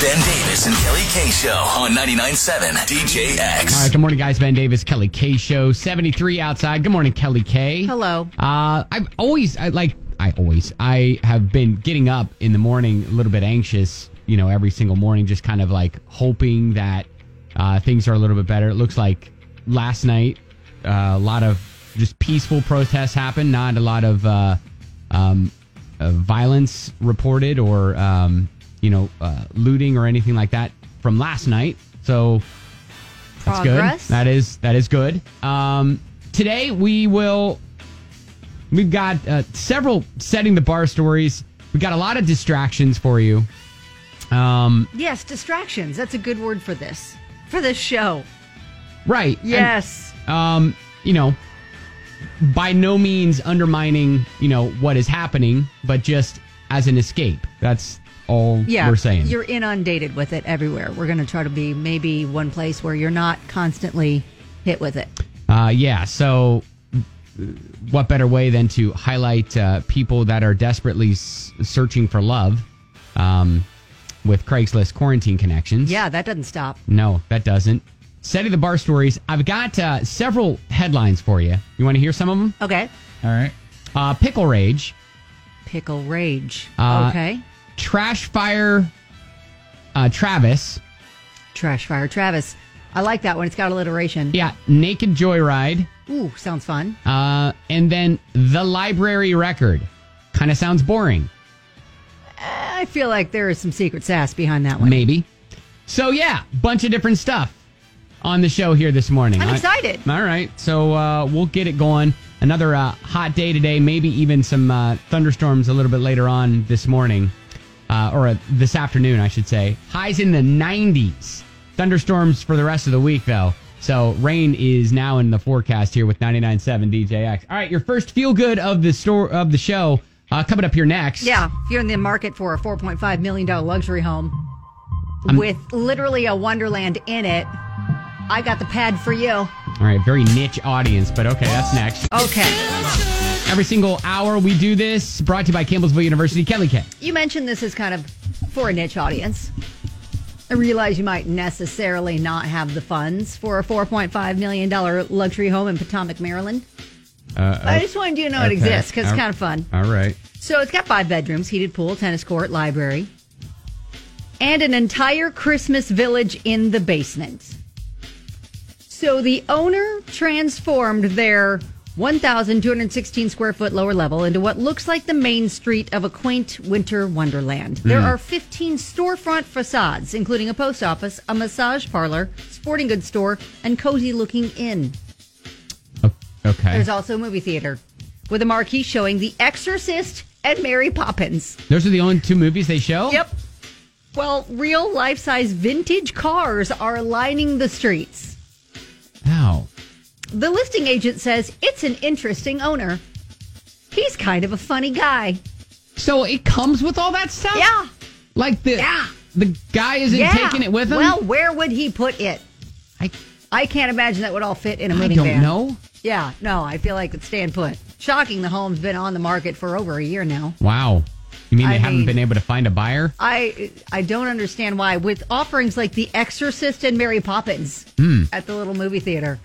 Ben Davis and Kelly K Show on 99.7 DJX. All right, good morning, guys. Ben Davis, Kelly K Show, 73 outside. Good morning, Kelly K. Hello. I have been getting up in the morning a little bit anxious, every single morning, just kind of like hoping that things are a little bit better. It looks like last night, a lot of just peaceful protests happened, not a lot of violence reported or, looting or anything like that from last night. So that's Progress. good. That is good. Today we've got several setting the bar stories. We've got a lot of distractions for you. Yes, distractions. That's a good word for this show. Right. Yes. And, by no means undermining, what is happening, but just as an escape. That's all we're saying. You're inundated with it everywhere. We're going to try to be maybe one place where you're not constantly hit with it. So what better way than to highlight people that are desperately searching for love with Craigslist quarantine connections. Yeah, that doesn't stop. No, that doesn't. Setting the bar stories. I've got several headlines for you. You want to hear some of them? Okay. All right. Pickle Rage. Pickle Rage. Okay. Trash Fire Travis. Trash Fire Travis. I like that one. It's got alliteration. Yeah. Naked Joyride. Ooh, sounds fun. And then The Library Record. Kind of sounds boring. I feel like there is some secret sass behind that one. Maybe. So, yeah, bunch of different stuff on the show here this morning. I'm excited. All right. So we'll get it going. Another hot day today, maybe even some thunderstorms a little bit later on this morning. Or this afternoon, I should say. Highs in the 90s. Thunderstorms for the rest of the week, though. So rain is now in the forecast here with 99.7 DJX. All right, your first feel good of the show coming up here next. Yeah, if you're in the market for a $4.5 million luxury home with literally a Wonderland in it, I got the pad for you. All right, very niche audience, but okay, that's next. Okay. Every single hour we do this, brought to you by Campbellsville University. Kelly K. You mentioned this is kind of for a niche audience. I realize you might necessarily not have the funds for a $4.5 million luxury home in Potomac, Maryland. I just wanted you to know it exists because it's kind of fun. All right. So it's got 5 bedrooms, heated pool, tennis court, library, and an entire Christmas village in the basement. So the owner transformed their 1,216 square foot lower level into what looks like the main street of a quaint winter wonderland. There are 15 storefront facades, including a post office, a massage parlor, sporting goods store, and cozy looking inn. Okay. There's also a movie theater with a marquee showing The Exorcist and Mary Poppins. Those are the only 2 movies they show? Yep. Well, real life-size vintage cars are lining the streets. Wow. The listing agent says it's an interesting owner. He's kind of a funny guy. So it comes with all that stuff? Yeah. Like the guy isn't taking it with him? Well, where would he put it? I can't imagine that would all fit in a minivan. I don't know. Yeah, no, I feel like it's stand put. Shocking, the home's been on the market for over a year now. Wow. You mean they haven't been able to find a buyer? I don't understand why. With offerings like The Exorcist and Mary Poppins at the little movie theater.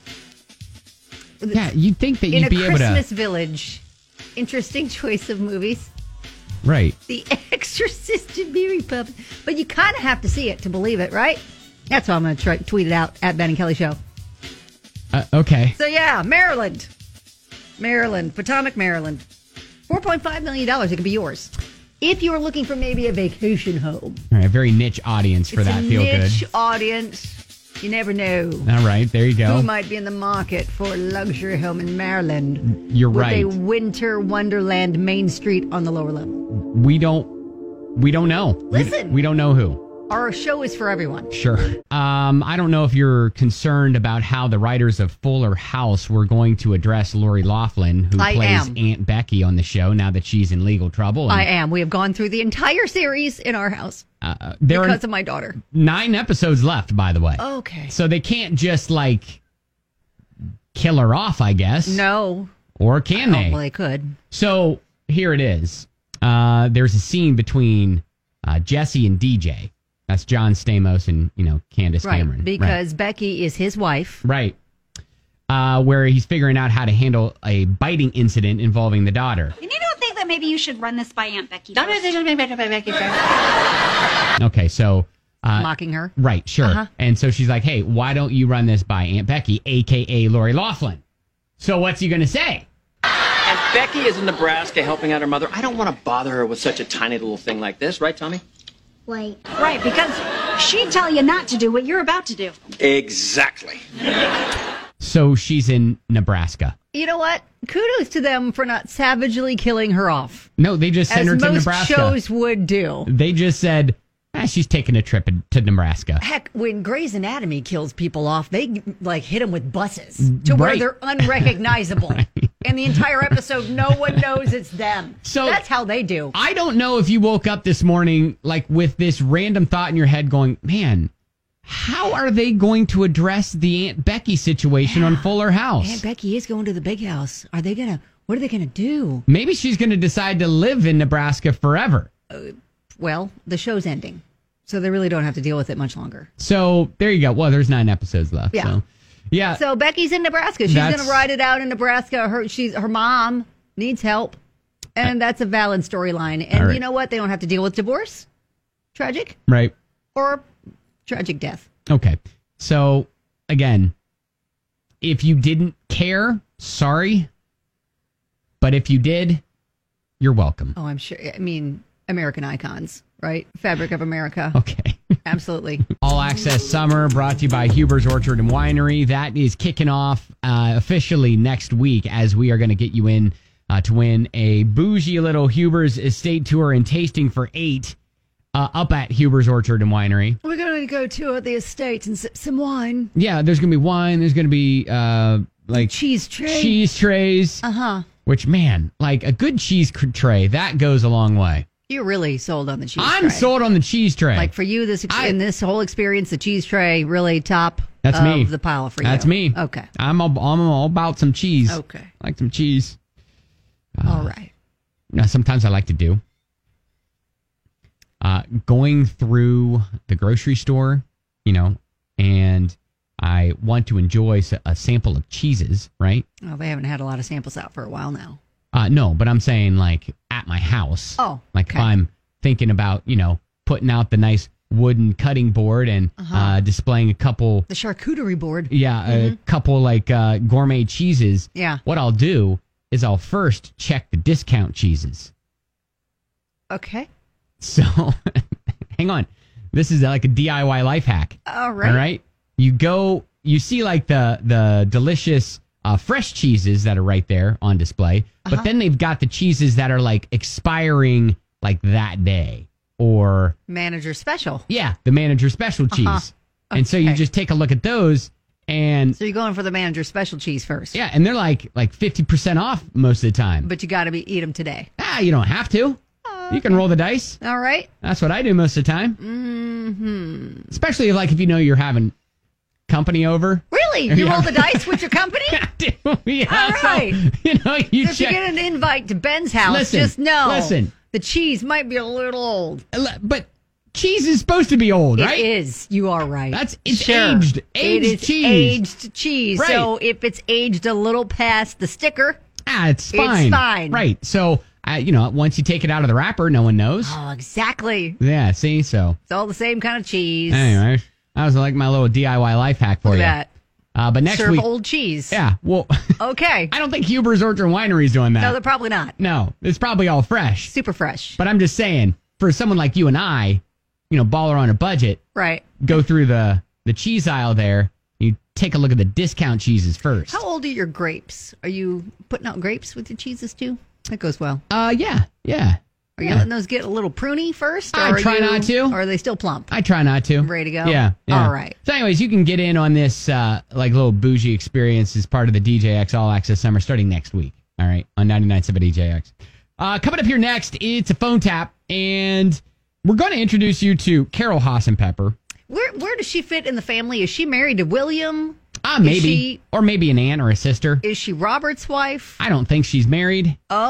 Yeah, you'd think that you'd be able to... In a Christmas village. Interesting choice of movies. Right. The Exorcist and Mary Poppins. But you kind of have to see it to believe it, right? That's why I'm going to tweet it out at Ben and Kelly Show. Okay. So, yeah, Maryland, Potomac, Maryland. $4.5 million. It could be yours. If you were looking for maybe a vacation home. All right, very niche audience for that. Feel good. Niche audience. You never know. All right, there you go. Who might be in the market for a luxury home in Maryland? You're right. With a winter wonderland main street on the lower level. We don't know. Listen. We don't know who. Our show is for everyone. Sure. I don't know if you're concerned about how the writers of Fuller House were going to address Lori Loughlin, who plays Aunt Becky on the show now that she's in legal trouble. I am. We have gone through the entire series in our house because of my daughter. 9 episodes left, by the way. Okay. So they can't just, kill her off, I guess. No. Or can they? Well, they could. So here it is. There's a scene between Jesse and DJ. That's John Stamos and, Candace Right, Cameron. because Becky is his wife. Right. Where he's figuring out how to handle a biting incident involving the daughter. And you don't think that maybe you should run this by Aunt Becky? Okay, so... Mocking her. Right, sure. Uh-huh. And so she's like, hey, why don't you run this by Aunt Becky, a.k.a. Lori Loughlin? So what's he going to say? And Becky is in Nebraska helping out her mother. I don't want to bother her with such a tiny little thing like this, right, Tommy? Wait. Right, because she'd tell you not to do what you're about to do. Exactly. So she's in Nebraska. You know what? Kudos to them for not savagely killing her off. No, they just sent her As to most Nebraska. shows would do. They just said, she's taking a trip to Nebraska. Heck, when Grey's Anatomy kills people off, they hit them with buses to where Right. they're unrecognizable. And the entire episode, no one knows it's them. So that's how they do. I don't know if you woke up this morning with this random thought in your head going, man, how are they going to address the Aunt Becky situation on Fuller House? Aunt Becky is going to the big house. What are they going to do? Maybe she's going to decide to live in Nebraska forever. Well, the show's ending, so they really don't have to deal with it much longer. So there you go. Well, there's 9 episodes left. Yeah. So, yeah. So Becky's in Nebraska. She's going to ride it out in Nebraska. Her mom needs help, and that's a valid storyline. And right. you know what? They don't have to deal with divorce, tragic, Right. or tragic death. Okay. So again, if you didn't care, sorry. But if you did, you're welcome. Oh, I'm sure. I mean, American icons, right? Fabric of America. Okay. Absolutely. All Access Summer brought to you by Huber's Orchard and Winery. That is kicking off officially next week as we are going to get you in to win a bougie little Huber's estate tour and tasting for 8 up at Huber's Orchard and Winery. We're going to go to the estate and sip some wine. Yeah, there's going to be wine. There's going to be cheese tray. cheese trays. Uh-huh. Which, man, like a good cheese tray, that goes a long way. You're really sold on the cheese tray. I'm sold on the cheese tray. Like for you, in this whole experience, the cheese tray really top That's of me. the pile for you. That's me. Okay. I'm all about some cheese. Okay. I like some cheese. All right. Now, sometimes I like to do going through the grocery store, and I want to enjoy a sample of cheeses, right? Oh, they haven't had a lot of samples out for a while now. No, but I'm saying like at my house. Oh, like okay. if I'm thinking about, putting out the nice wooden cutting board and displaying a couple. The charcuterie board. Yeah, a couple like gourmet cheeses. Yeah. What I'll do is I'll first check the discount cheeses. Okay. So, hang on. This is like a DIY life hack. All right. All right. You see like the delicious fresh cheeses that are right there on display, but then they've got the cheeses that are like expiring like that day or Manager special. yeah, the manager special cheese. And so you Okay. just take a look at those and So you're going for the manager special cheese first. yeah, and they're like 50% off most of the time. But you got to eat them today. You don't have to. You can roll the dice. All right. That's what I do most of the time. Mm-hmm. Especially if you're having company over. Really? You Yeah. roll the dice with your company? Yeah, All right. So, If you check. get an invite to Ben's house, Listen, just know listen. the cheese might be a little old. But cheese is supposed to be old, right? It is. You are right. It's Sure. aged. It Aged is cheese. aged cheese. Right. So if it's aged a little past the sticker, It's fine. It's fine. Right. So, once you take it out of the wrapper, no one knows. oh, exactly. Yeah, see? So, It's all the same kind of cheese. anyway, that was like my little DIY life hack for Look you. at But next Serve week. old cheese. Yeah, well, Okay. I don't think Huber's Orchard and Winery is doing that. No, they're probably not. No, it's probably all fresh. Super fresh. But I'm just saying, for someone like you and I, baller on a budget, Right. go through the cheese aisle there. You take a look at the discount cheeses first. How old are your grapes? Are you putting out grapes with your cheeses too? That goes well. Yeah. Are you letting those get a little pruny first? Or I are try not to. Or are they still plump? I try not to. Ready to go? Yeah. All right. So anyways, you can get in on this little bougie experience as part of the DJX All Access Summer starting next week. All right. On 99.7 DJX. Coming up here next, it's a phone tap. And we're going to introduce you to Carol Hassenpepper. Where does she fit in the family? Is she married to William? Maybe. Or maybe an aunt or a sister. Is she Robert's wife? I don't think she's married. Oh,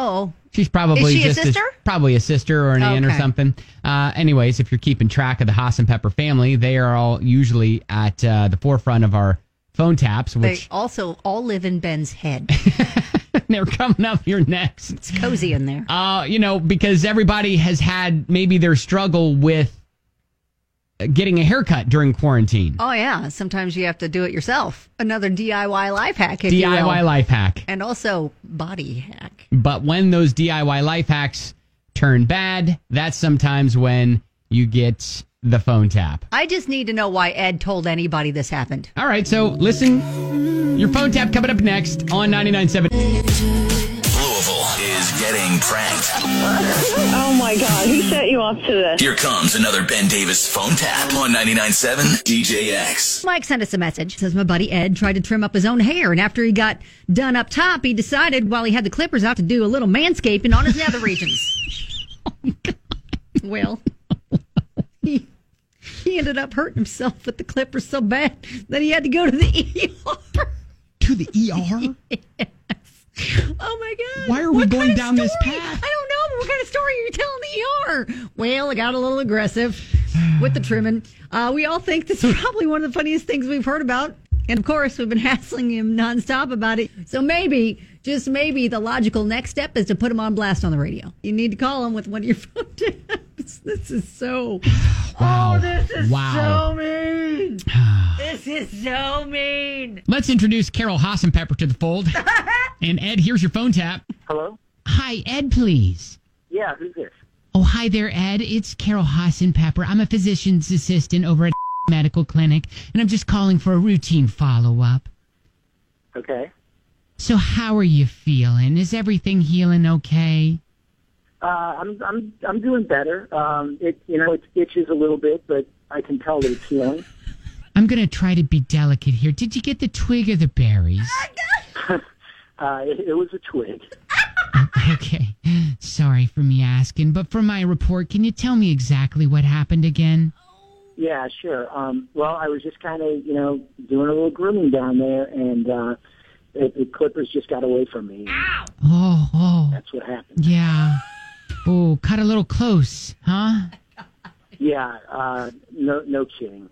She's probably Is she a just sister? Probably a sister or an aunt or Okay. something. Anyways, if you're keeping track of the Haas and Pepper family, they are all usually at the forefront of our phone taps, They which also all live in Ben's head. they're coming up here next. It's cozy in there. Because everybody has had maybe their struggle with getting a haircut during quarantine. Oh, yeah. Sometimes you have to do it yourself. Another DIY life hack, if you will. DIY life hack. And also body hack. But when those DIY life hacks turn bad, that's sometimes when you get the phone tap. I just need to know why Ed told anybody this happened. All right, so listen. Your phone tap coming up next on 99.7. Louisville is getting pranked. Oh my God, who set you up to this? Here comes another Ben Davis phone tap on 99.7 DJX. Mike sent us a message. Says my buddy Ed tried to trim up his own hair, and after he got done up top, he decided while he had the clippers out to do a little manscaping on his nether regions. Well, he ended up hurting himself with the clippers so bad that he had to go to the ER. To the ER? Oh my God. Why are we What going kind of down this story? path? I don't know. But what kind of story are you telling the ER? Well, I got a little aggressive with the trimming. We all think this is probably one of the funniest things we've heard about. And of course, we've been hassling him nonstop about it. So maybe, just maybe, the logical next step is to put him on blast on the radio. You need to call him with one of your phone taps. This is so... Wow. Oh, this is Wow. so mean. This is so mean. Let's introduce Carol Hassenpepper to the fold. And Ed, here's your phone tap. Hello? Hi, Ed, please. Yeah, who's this? Oh, hi there, Ed. It's Carol Hassenpepper. I'm a physician's assistant over at medical clinic, and I'm just calling for a routine follow-up. Okay. So how are you feeling? Is everything healing okay? I'm doing better. It itches a little bit, but I can tell that it's healing. I'm going to try to be delicate here. Did you get the twig or the berries? It was a twig. Okay. Sorry for me asking, but for my report, can you tell me exactly what happened again? Yeah, sure. Well, I was just kind of, doing a little grooming down there, and the clippers just got away from me. Oh. That's what happened. Yeah. Oh, cut a little close, huh? Yeah, no kidding.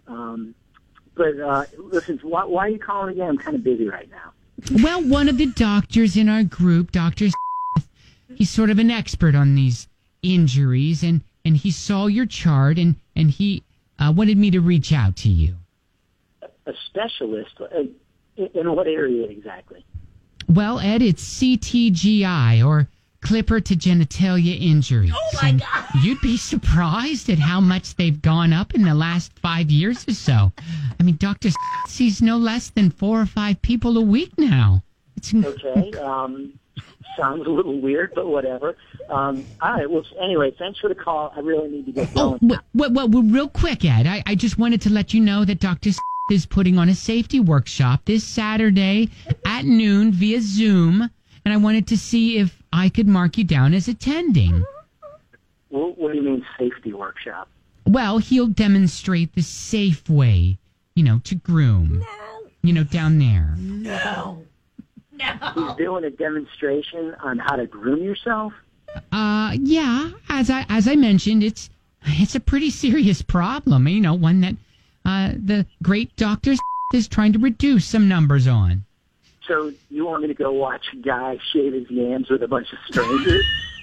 But listen, why are you calling again? I'm kind of busy right now. Well, one of the doctors in our group, Dr. He's sort of an expert on these injuries, and he saw your chart, and he wanted me to reach out to you. A specialist? In what area exactly? Well, Ed, it's CTGI, or clipper to genitalia injuries. Oh, my God. You'd be surprised at how much they've gone up in the last 5 years or so. I mean, Dr. sees no less than 4 or 5 people a week now. It's Okay. Sounds a little weird, but whatever. All right. Well, anyway, thanks for the call. I really need to get going. Well, real quick, Ed, I just wanted to let you know that Dr. is putting on a safety workshop this Saturday at noon via Zoom, and I wanted to see if I could mark you down as attending. What do you mean safety workshop? Well, he'll demonstrate the safe way, to groom. Down there. No. He's doing a demonstration on how to groom yourself? Yeah. As I mentioned, it's a pretty serious problem. One that the great Dr. is trying to reduce some numbers on. So you want me to go watch a guy shave his yams with a bunch of strangers?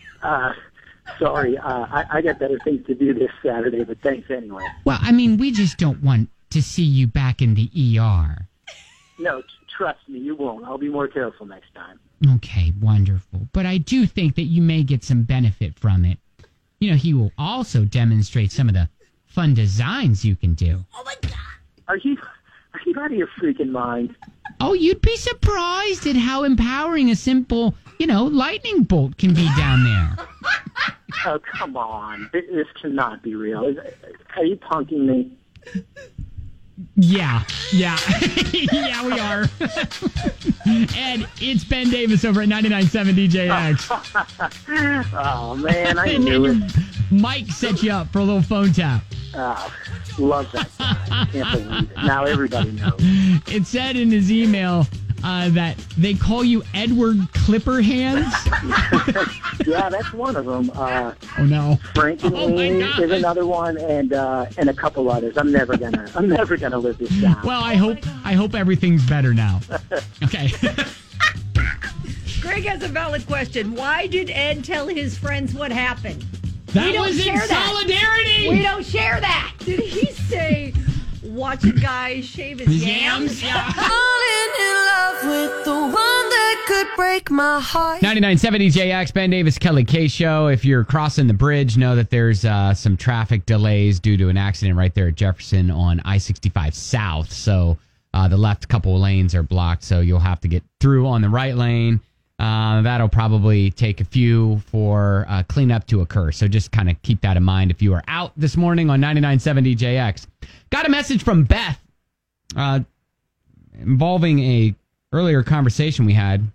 Sorry, I got better things to do this Saturday, but thanks anyway. Well, we just don't want to see you back in the ER. No, trust me, you won't. I'll be more careful next time. Okay, wonderful. But I do think that you may get some benefit from it. He will also demonstrate some of the fun designs you can do. Oh, my God. Are you out of your freaking mind? Oh, you'd be surprised at how empowering a simple, lightning bolt can be down there. Oh, come on. This cannot be real. Are you punking me? Yeah. Yeah, we are. Ed, it's Ben Davis over at 99.7 DJX. Oh, man, I knew it. Mike set you up for a little phone tap. Love that guy. Can't believe it. Now everybody knows. It said in his email, that they call you Edward Clipper Hands. Yeah, that's one of them. Oh no, Frankie is another one, and a couple others. I'm never gonna live this down. Well, I hope everything's better now. Okay. Greg has a valid question. Why did Ed tell his friends what happened? That was in solidarity. We don't share that. Did he say, watch a guy shave his yams? Yeah. Falling in love with the one that could break my heart. 99.7 DJX, Ben Davis, Kelly K Show. If you're crossing the bridge, know that there's some traffic delays due to an accident right there at Jefferson on I-65 South. So the left couple of lanes are blocked, so you'll have to get through on the right lane. That'll probably take a few for cleanup to occur. So just kind of keep that in mind if you are out this morning on 99.7 DJX. Got a message from Beth involving a earlier conversation we had.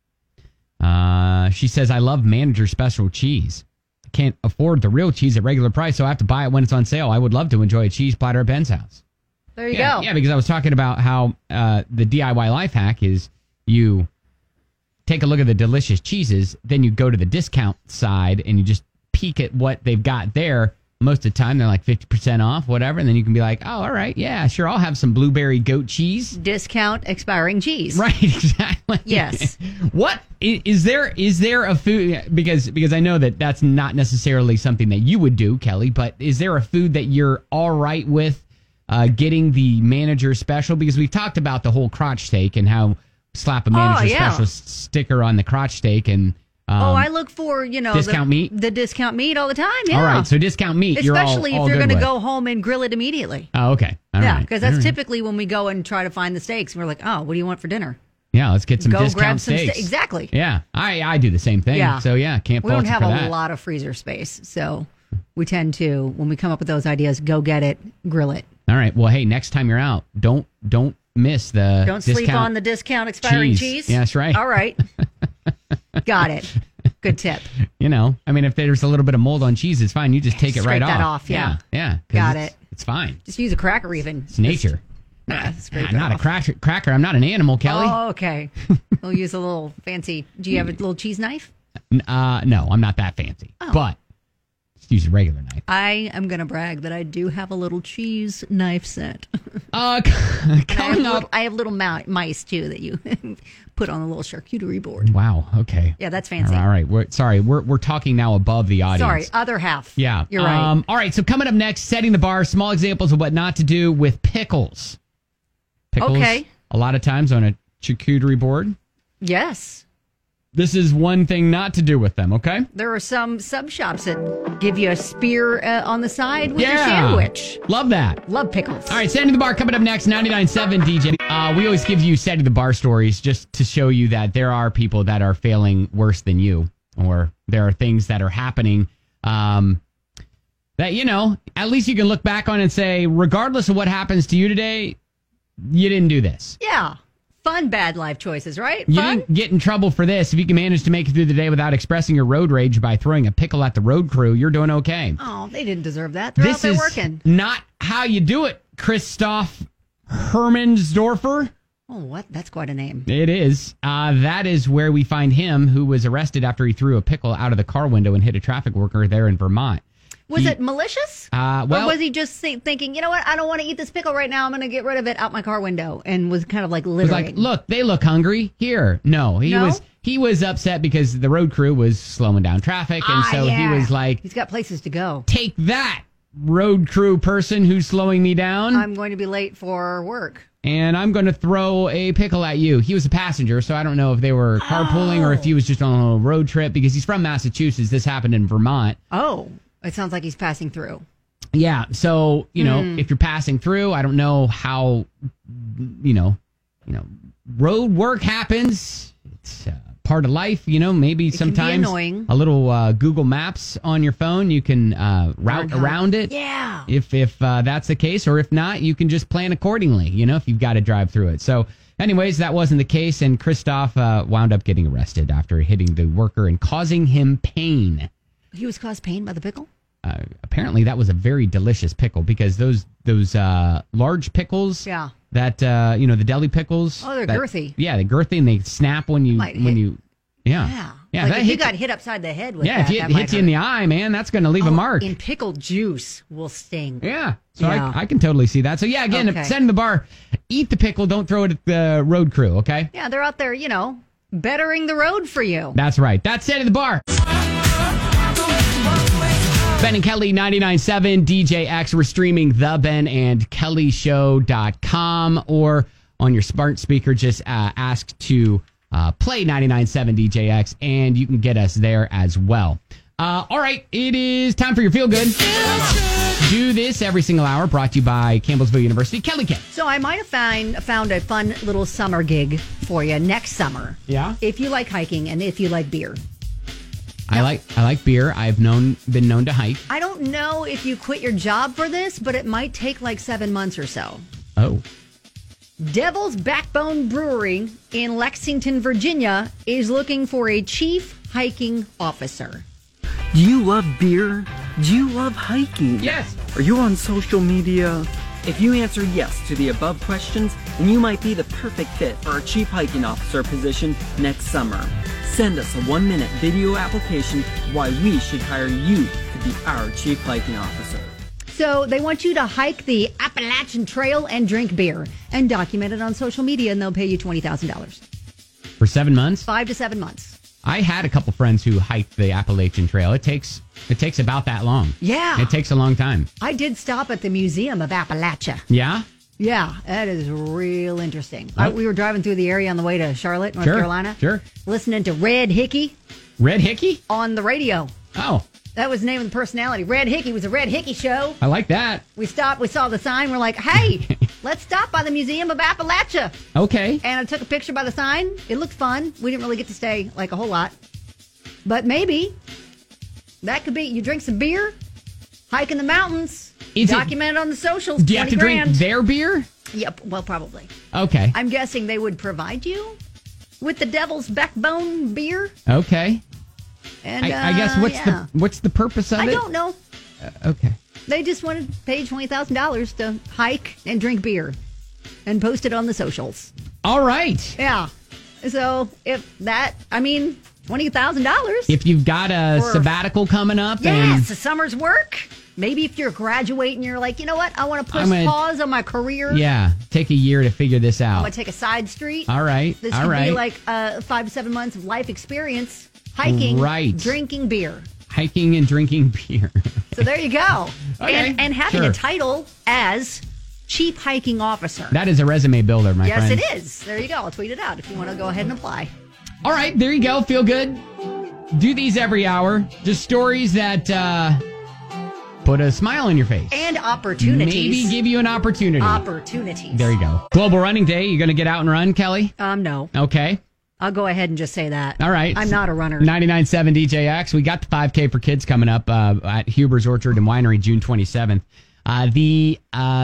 She says, I love Manager Special cheese. I can't afford the real cheese at regular price, so I have to buy it when it's on sale. I would love to enjoy a cheese platter at Ben's house. There you go. Yeah, because I was talking about how the DIY life hack is you take a look at the delicious cheeses, then you go to the discount side and you just peek at what they've got there. Most of the time, they're like 50% off, whatever. And then you can be like, oh, all right, yeah, sure, I'll have some blueberry goat cheese. Discount expiring cheese. Right, exactly. Yes. What is there a food, because I know that that's not necessarily something that you would do, Kelly, but is there a food that you're all right with getting the Manager Special? Because we've talked about the whole crotch steak and how slap a Manager Special sticker on the crotch steak and I look for, discount meat? The discount meat all the time, yeah. All right, so discount meat, especially you're all if you're good going to with. go home and grill it immediately. Oh, okay. All right. Because that's typically when we go and try to find the steaks. We're like, oh, what do you want for dinner? Yeah, let's get some go discount grab some steaks. Exactly. Yeah, I do the same thing. Yeah. So, yeah, can't fault you for that. We don't have a lot of freezer space, so we tend to, when we come up with those ideas, go get it, grill it. All right. Well, hey, next time you're out, don't miss the Don't sleep on the discount expiring cheese. Yeah, that's right. All right. Got it. Good tip. If there's a little bit of mold on cheese, it's fine. You just take it right off. Scrape that off, yeah. Yeah. Got it. It's fine. Just use a cracker even. It's nature. Scrape I'm not a cracker. I'm not an animal, Kelly. Oh, okay. We'll use a little fancy. Do you have a little cheese knife? No, I'm not that fancy. Oh. But just use a regular knife. I am going to brag that I do have a little cheese knife set. Coming up. I have little mice, too, that you put on a little charcuterie board. Wow. Okay. Yeah, that's fancy. All right. We're talking now above the audience. Sorry, other half. Yeah. You're right. All right. So coming up next, setting the bar, small examples of what not to do with pickles. Okay. A lot of times on a charcuterie board. Yes. This is one thing not to do with them, okay? There are some sub shops that give you a spear on the side with your sandwich. Love that. Love pickles. All right, setting the bar coming up next, 99.7 DJ. We always give you setting the bar stories just to show you that there are people that are failing worse than you, or there are things that are happening that, at least you can look back on and say, regardless of what happens to you today, you didn't do this. Yeah. Fun bad life choices, right? You Fun? didn't get in trouble for this. If you can manage to make it through the day without expressing your road rage by throwing a pickle at the road crew, you're doing okay. Oh, they didn't deserve that. They're out there working. Not how you do it, Christoph Hermansdorfer. Oh, what? That's quite a name. It is. That is where we find him, who was arrested after he threw a pickle out of the car window and hit a traffic worker there in Vermont. Was it malicious? Or was he just thinking, you know what, I don't want to eat this pickle right now. I'm going to get rid of it out my car window, and was kind of like littering. Was like, look, they look hungry. Here. No, he was upset because the road crew was slowing down traffic, and so he was like, he's got places to go. Take that, road crew person who's slowing me down. I'm going to be late for work. And I'm going to throw a pickle at you. He was a passenger, so I don't know if they were carpooling or if he was just on a little road trip, because he's from Massachusetts. This happened in Vermont. Oh, it sounds like he's passing through. Yeah. So, if you're passing through, I don't know how, road work happens. It's part of life, maybe sometimes a little Google Maps on your phone, you can route around it. Yeah. If that's the case, or if not, you can just plan accordingly, if you've got to drive through it. So anyways, that wasn't the case. And Christoph wound up getting arrested after hitting the worker and causing him pain. He was caused pain by the pickle? Apparently that was a very delicious pickle, because those large pickles that the deli pickles. Oh, they're girthy. Yeah, they're girthy, and they snap when you Yeah. Yeah, like if you got hit upside the head with that. Yeah, if it hits you in the eye, man, that's going to leave a mark. And pickled juice will sting. Yeah. So I can totally see that. So, yeah, again, send the bar. Eat the pickle. Don't throw it at the road crew, okay? Yeah, they're out there, bettering the road for you. That's right. That's it at the bar. Ben and Kelly, 99.7 DJX. We're streaming thebenandkellyshow.com, or on your smart speaker, just ask to play 99.7 DJX, and you can get us there as well. All right, it is time for your Feel Good. Do this every single hour, brought to you by Campbellsville University. Kelly K. So I might have found a fun little summer gig for you next summer. Yeah? If you like hiking and if you like beer. I like beer. I've been known to hike. I don't know if you quit your job for this, but it might take like 7 months or so. Oh. Devil's Backbone Brewery in Lexington, Virginia is looking for a chief hiking officer. Do you love beer? Do you love hiking? Yes. Are you on social media? If you answer yes to the above questions, then you might be the perfect fit for our chief hiking officer position next summer. Send us a 1-minute video application why we should hire you to be our chief hiking officer. So they want you to hike the Appalachian Trail and drink beer and document it on social media, and they'll pay you $20,000. For 7 months? 5 to 7 months. I had a couple friends who hiked the Appalachian Trail. It takes about that long. Yeah. It takes a long time. I did stop at the Museum of Appalachia. Yeah? Yeah, that is real interesting. Oh. We were driving through the area on the way to Charlotte, North Carolina. Sure. Listening to Red Hickey. Red Hickey? On the radio. Oh. That was the name of the personality. Red Hickey was a Red Hickey show. I like that. We stopped. We saw the sign. We're like, hey, let's stop by the Museum of Appalachia. Okay. And I took a picture by the sign. It looked fun. We didn't really get to stay like a whole lot. But maybe that could be, you drink some beer, hike in the mountains, document it on the socials. Do you have to drink their beer? Yep, well, probably. Okay. I'm guessing they would provide you with the Devil's Backbone beer. Okay. And I guess what's the purpose of it? I don't know. Okay. They just wanted to pay $20,000 to hike and drink beer and post it on the socials. All right. Yeah. So $20,000. If you've got a sabbatical coming up. Yes, the summer's work. Maybe if you're graduating, you're like, you know what? I want to pause on my career. Yeah, take a year to figure this out. I'm going to take a side street. All right. This could be like 5 to 7 months of life experience. Hiking, drinking beer. Hiking and drinking beer. So there you go. Okay. And having a title as Chief Hiking Officer. That is a resume builder, my friend. Yes, it is. There you go. I'll tweet it out if you want to go ahead and apply. All right, there you go. Feel good. Do these every hour. Just stories that put a smile on your face. And opportunities. Maybe give you an opportunity. Opportunities. There you go. Global Running Day. You going to get out and run, Kelly? No. Okay. I'll go ahead and just say that. All right. I'm not a runner. 99.7 DJX. We got the 5K for kids coming up at Huber's Orchard and Winery June 27th. The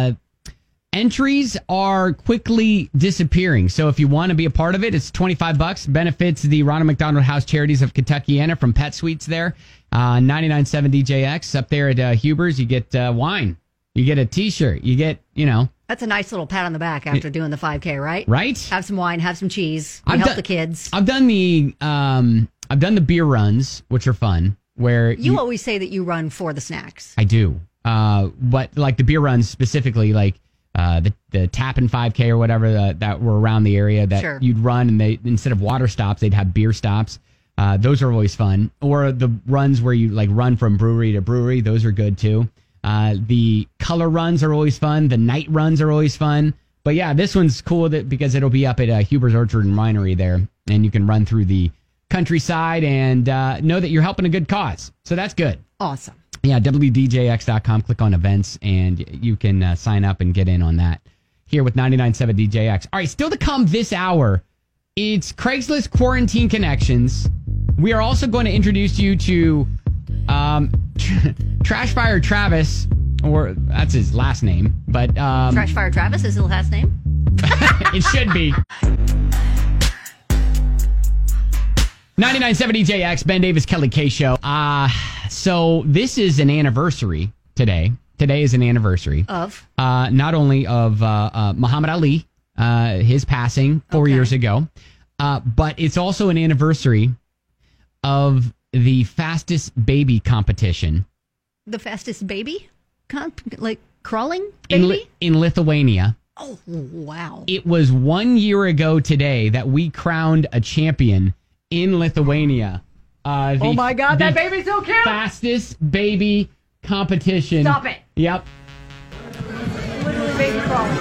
entries are quickly disappearing. So if you want to be a part of it, it's $25. Benefits the Ronald McDonald House Charities of Kentuckiana from Pet Sweets there. 99.7 DJX. Up there at Huber's, you get wine. You get a T-shirt. You get, That's a nice little pat on the back after doing the 5K, right? Right. Have some wine, have some cheese. Help the kids. I've done the beer runs, which are fun. Where you always say that you run for the snacks. I do. But like the beer runs specifically, like the Tappan 5K or whatever that were around the area that you'd run, and they instead of water stops, they'd have beer stops. Those are always fun. Or the runs where you like run from brewery to brewery. Those are good too. The color runs are always fun. The night runs are always fun. But yeah, this one's cool because it'll be up at Huber's Orchard and Winery there, and you can run through the countryside and know that you're helping a good cause. So that's good. Awesome. Yeah, WDJX.com. Click on events, and you can sign up and get in on that here with 99.7 DJX. All right, still to come this hour, it's Craigslist Quarantine Connections. We are also going to introduce you to Trash Fire Travis, or that's his last name, but Trash Fire Travis is his last name. It should be. 99.7 DJX, Ben Davis, Kelly K Show. So this is an anniversary today. today is an anniversary Of? not only of Muhammad Ali, his passing 4 years ago, but it's also an anniversary of the fastest baby competition. The fastest baby? Like crawling baby? In Lithuania. Oh, wow. It was 1 year ago today that we crowned a champion in Lithuania. Oh my God, that baby's so cute! Fastest baby competition. Stop it. Yep. Literally baby crawling.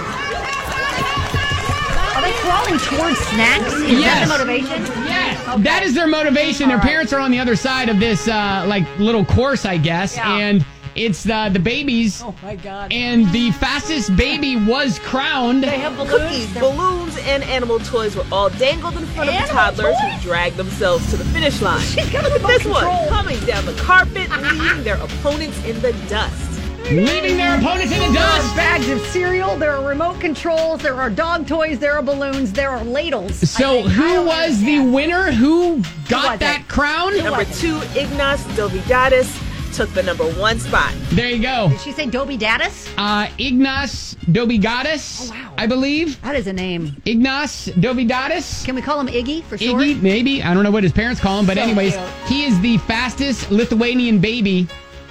Are they crawling towards snacks? Is that the motivation? Yes. Okay. That is their motivation. Their parents are on the other side of this little course, I guess. Yeah. And it's the babies. Oh my God. And the fastest baby was crowned. They have balloons. Cookies, balloons, and animal toys were all dangled in front of the toddlers who dragged themselves to the finish line. She's got Look at this one, control. coming down the carpet, leaving their opponents in the dust. Leaving their opponents in the There dust. are bags of cereal, there are remote controls, there are dog toys, there are balloons, there are ladles. So who was the winner? Who got was that it? crown? Number 2, Ignas Dovidadis took the number 1 spot. There you go. Did she say Dobie Daddis? Ignas Dobigadis, I believe. That is a name. Ignas Dobigadis. Can we call him Iggy for short? Iggy, maybe. I don't know what his parents call him, but So anyways, cute. he is the fastest Lithuanian baby.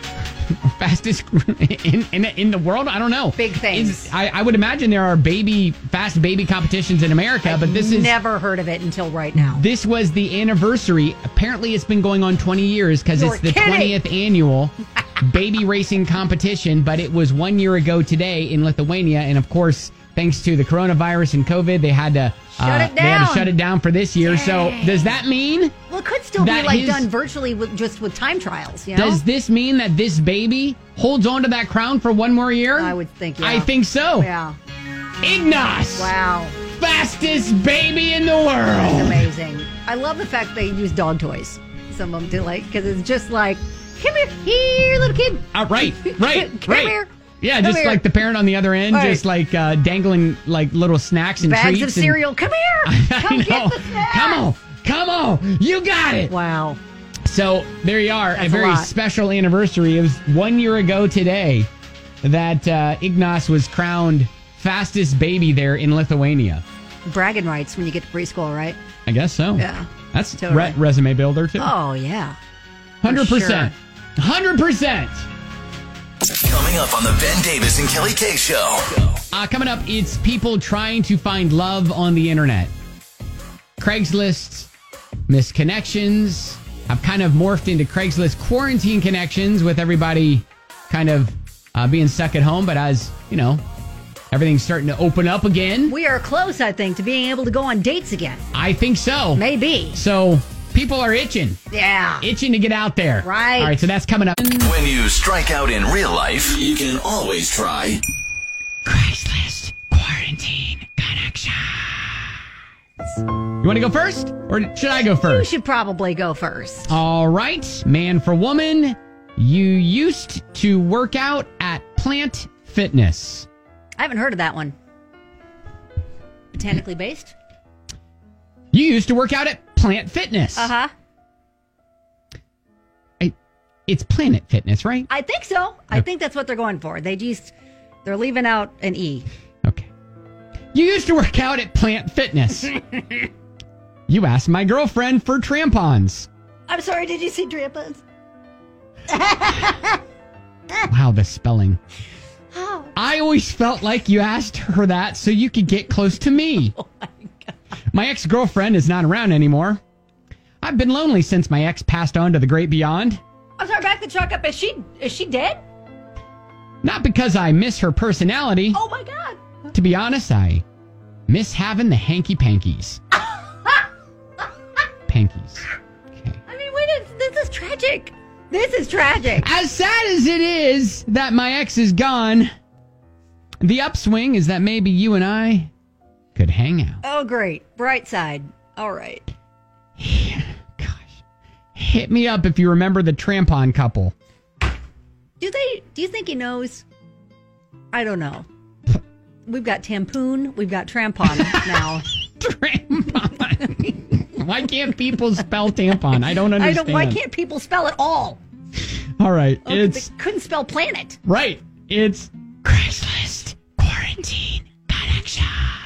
Fastest in the world? I don't know. Big things. I would imagine there are fast baby competitions in America, but this is Never heard of it until right now. this was the anniversary. Apparently, it's been going on 20 years because You're it's the kidding. 20th annual baby racing competition. But it was 1 year ago today in Lithuania, and of course, thanks to the coronavirus and COVID, they had to shut it down for this year. So does that mean? Well, it could still be that like his- done virtually with time trials, you know? Does this mean that this baby holds on to that crown for one more year? I would think, yeah. I think so. Yeah. Ignas! Wow. Fastest baby in the world! That's amazing. I love the fact they use dog toys. Some of them do, like, because it's just like, come here, little kid. Right. Come here. Yeah, Come just here. like the parent on the other end, Right. just like dangling like little snacks and Bags treats. of cereal. Come here. Come know. get the snacks. Come on. You got it. Wow. So there you are. That's a a very lot. special anniversary. It was 1 year ago today that Ignas was crowned fastest baby there in Lithuania. Bragging rights when you get to preschool, right? I guess so. Yeah. That's Totally. resume builder too. Oh, yeah. 100%. 100%. Coming up on the Ben Davis and Kelly K Show. Coming up, it's people trying to find love on the internet. Craigslist misconnections have kind of morphed into Craigslist quarantine connections with everybody kind of being stuck at home. But as, you know, everything's starting to open up again. We are close, I think, to being able to go on dates again. I think so. Maybe. So people are itching. Yeah. Itching to get out there. Right. All right, so that's coming up. When you strike out in real life, you can always try Craigslist quarantine connection. You want to go first? Or should I go You first? should probably go first. All right. Man for woman, you used to work out at Plant Fitness. I haven't heard of that one. Botanically based? You used to work out at Plant Fitness. Uh-huh. It's Planet Fitness, right? I think so. I think that's what they're going for. They're leaving out an E. Okay. You used to work out at Plant Fitness. You asked my girlfriend for tampons. I'm sorry, did you see Drampons? Wow, the spelling. I always felt like you asked her that so you could get close to me. Oh my God. My ex-girlfriend is not around anymore. I've been lonely since my ex passed on to the great beyond. I'm sorry, back the truck up. Is she dead? Not because I miss her personality. Oh my God. To be honest, I miss having the hanky-pankies. Pankies. Okay. I mean, this is tragic. This is tragic. As sad as it is that my ex is gone, the upswing is that maybe you and I could hang out. Oh, great. Bright side. All right. Gosh. Hit me up if you remember the tampon couple. Do you think he knows? I don't know. We've got tampoon. We've got trampon now. Tampon. Why can't people spell tampon? I don't understand. Why can't people spell it all? All right. Oh, they couldn't spell planet. Right. It's Craigslist quarantine connection.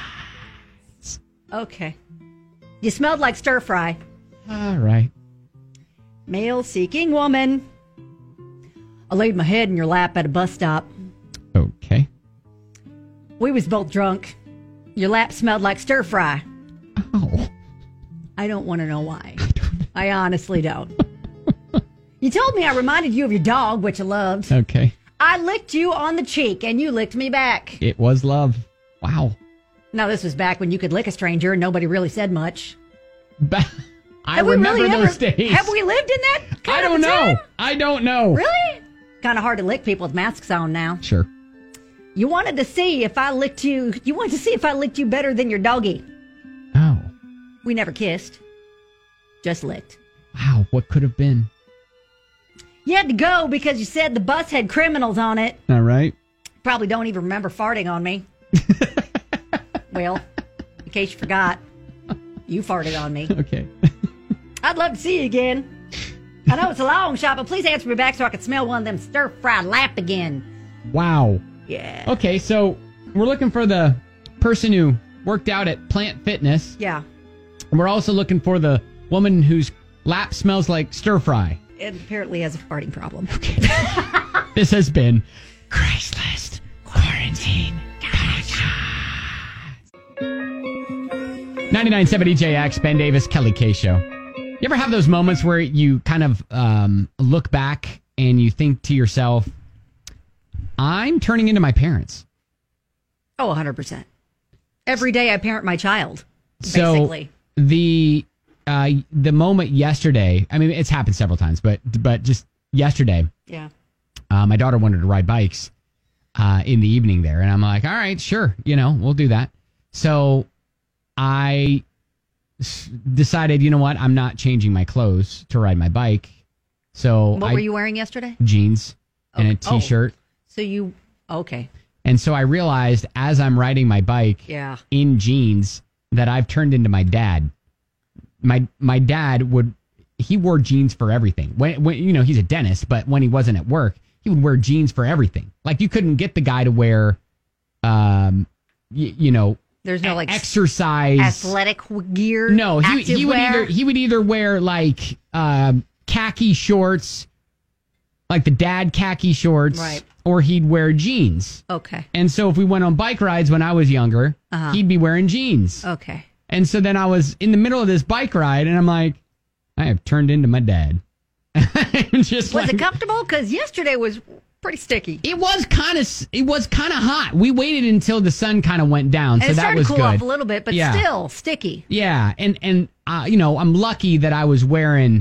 Okay. You smelled like stir fry. All right. Male seeking woman. I laid my head in your lap at a bus stop. Okay. We was both drunk. Your lap smelled like stir fry. Oh. I don't want to know why. I honestly don't. You told me I reminded you of your dog, which I loved. Okay. I licked you on the cheek, and you licked me back. It was love. Wow. Now, this was back when you could lick a stranger and nobody really said much. I remember those days. Have we lived in that kind I don't of know. time? I don't know. Really? Kind of hard to lick people with masks on now. Sure. You wanted to see if I licked you. You wanted to see if I licked you better than your doggy. Oh. We never kissed. Just licked. Wow. What could have been? You had to go because you said the bus had criminals on it. All right. Probably don't even remember farting on me. Well, in case you forgot, you farted on me. Okay. I'd love to see you again. I know it's a long shot, but please answer me back so I can smell one of them stir-fried lap again. Wow. Yeah. Okay, so we're looking for the person who worked out at Plant Fitness. Yeah. And we're also looking for the woman whose lap smells like stir-fry. It apparently has a farting problem. Okay. This has been Craigslist Quarantine. 99.7 EJX, Ben Davis, Kelly K Show. You ever have those moments where you kind of look back and you think to yourself, I'm turning into my parents? Oh, 100%. Every day I parent my child, so basically. The moment yesterday, I mean, it's happened several times, but just yesterday, yeah, my daughter wanted to ride bikes in the evening there. And I'm like, all right, sure, we'll do that. So I decided, you know what? I'm not changing my clothes to ride my bike. So what were you wearing yesterday? Jeans and a t-shirt. Okay. And so I realized as I'm riding my bike in jeans that I've turned into my dad. My dad he wore jeans for everything. When he's a dentist, but when he wasn't at work, he would wear jeans for everything. Like you couldn't get the guy to wear, there's no like exercise athletic gear. No, he would either wear like khaki shorts, like the dad khaki shorts, right, or he'd wear jeans. Okay. And so if we went on bike rides when I was younger, he'd be wearing jeans. Okay. And so then I was in the middle of this bike ride, and I'm like, I have turned into my dad. Was it comfortable? Because yesterday was pretty sticky. It was kind of hot. We waited until the sun kind of went down, so that was good. It started to cool off a little bit, but still sticky. Yeah, and I'm lucky that I was wearing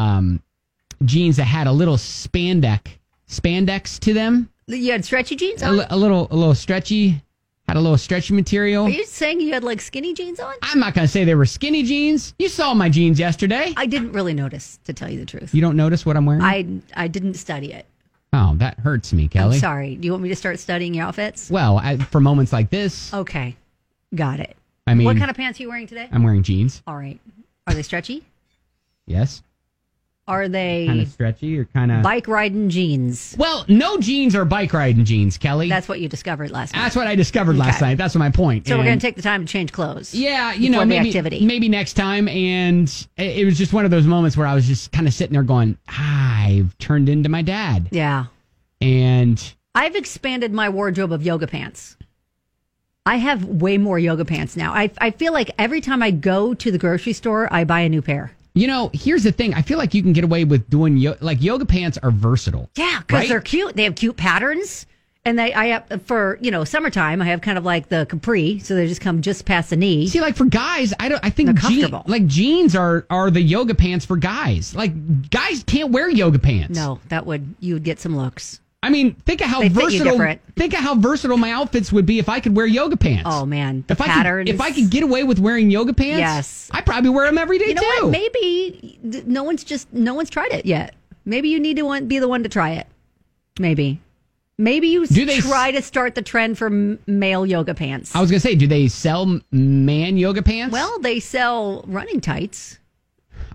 jeans that had a little spandex to them. You had stretchy jeans on? A little stretchy. Had a little stretchy material. Are you saying you had like skinny jeans on? I'm not going to say they were skinny jeans. You saw my jeans yesterday. I didn't really notice, to tell you the truth. You don't notice what I'm wearing? I didn't study it. Oh, that hurts me, Kelly. I'm sorry. Do you want me to start studying your outfits? Well, for moments like this. Okay. Got it. I mean, what kind of pants are you wearing today? I'm wearing jeans. All right. Are they stretchy? Yes. Are they kind of stretchy or kind of bike riding jeans? Well, no jeans are bike riding jeans, Kelly. That's what you discovered last night. That's what I discovered last night. That's my point. So we're going to take the time to change clothes. Yeah, maybe next time. And it was just one of those moments where I was just kind of sitting there going, I've turned into my dad. Yeah. And I've expanded my wardrobe of yoga pants. I have way more yoga pants now. I feel like every time I go to the grocery store, I buy a new pair. Here's the thing. I feel like you can get away with doing yoga pants are versatile. Yeah, because they're cute. They have cute patterns. And I have, for, summertime, I have kind of like the capri. So they just come just past the knee. See, like for guys, I think comfortable. Jeans are the yoga pants for guys. Like guys can't wear yoga pants. No, you would get some looks. I mean, think of how versatile my outfits would be if I could wear yoga pants. Oh man, if I could get away with wearing yoga pants, yes, I probably wear them every day too. What? Maybe no one's tried it yet. Maybe you need to be the one to try it. Maybe you try to start the trend for male yoga pants. I was gonna say, do they sell man yoga pants? Well, they sell running tights.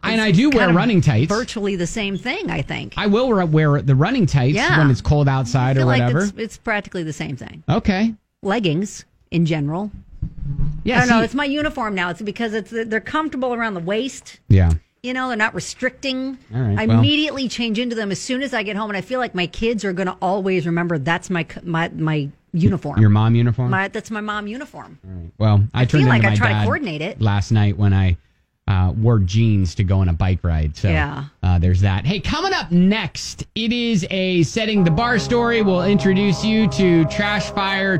and I do wear running tights. Virtually the same thing, I think. I will wear the running tights when it's cold outside or whatever. Like it's practically the same thing. Okay. Leggings in general. Yeah, I don't know. It's my uniform now. It's because they're comfortable around the waist. Yeah. You know, they're not restricting. All right, I immediately change into them as soon as I get home, and I feel like my kids are going to always remember that's my uniform. Your mom uniform? That's my mom uniform. All right. Well, I turned feel into like I my try dad to coordinate it. last night when I wore jeans to go on a bike ride. So there's that. Hey, coming up next, it is a Setting the Bar story. We'll introduce you to Trashfire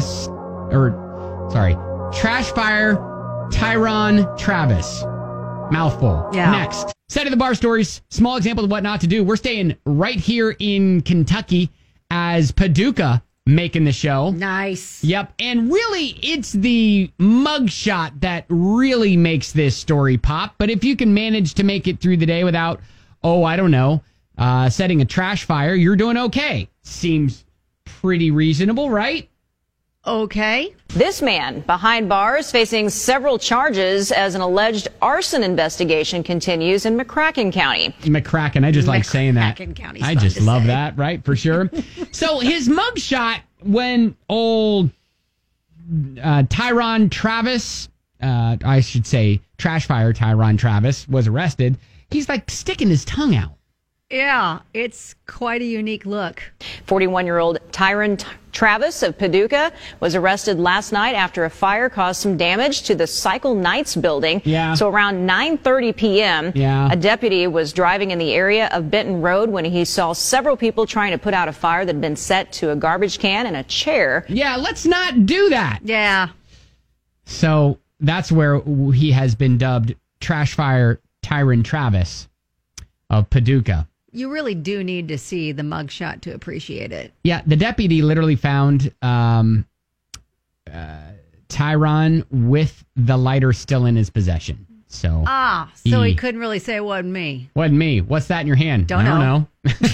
Tyron Travis. Mouthful. Yeah. Next, Setting the Bar stories. Small example of what not to do. We're staying right here in Kentucky as Paducah making the show. Nice. Yep. And really, it's the mugshot that really makes this story pop. But if you can manage to make it through the day without, setting a trash fire, you're doing okay. Seems pretty reasonable, right? Okay. This man behind bars facing several charges as an alleged arson investigation continues in McCracken County. McCracken. I just like saying that. McCracken County's I fun just to love say. that, right? For sure. So his mugshot when old Tyron Travis, I should say Trashfire Tyron Travis was arrested, he's like sticking his tongue out. Yeah, it's quite a unique look. 41-year-old Tyron Travis of Paducah was arrested last night after a fire caused some damage to the Cycle Nights building. Yeah. So around 9:30 p.m., a deputy was driving in the area of Benton Road when he saw several people trying to put out a fire that had been set to a garbage can and a chair. Yeah, let's not do that. Yeah. So that's where he has been dubbed Trashfire Tyron Travis of Paducah. You really do need to see the mugshot to appreciate it. Yeah, the deputy literally found Tyron with the lighter still in his possession. So he couldn't really say it wasn't me. Wasn't me. What's that in your hand? I don't know.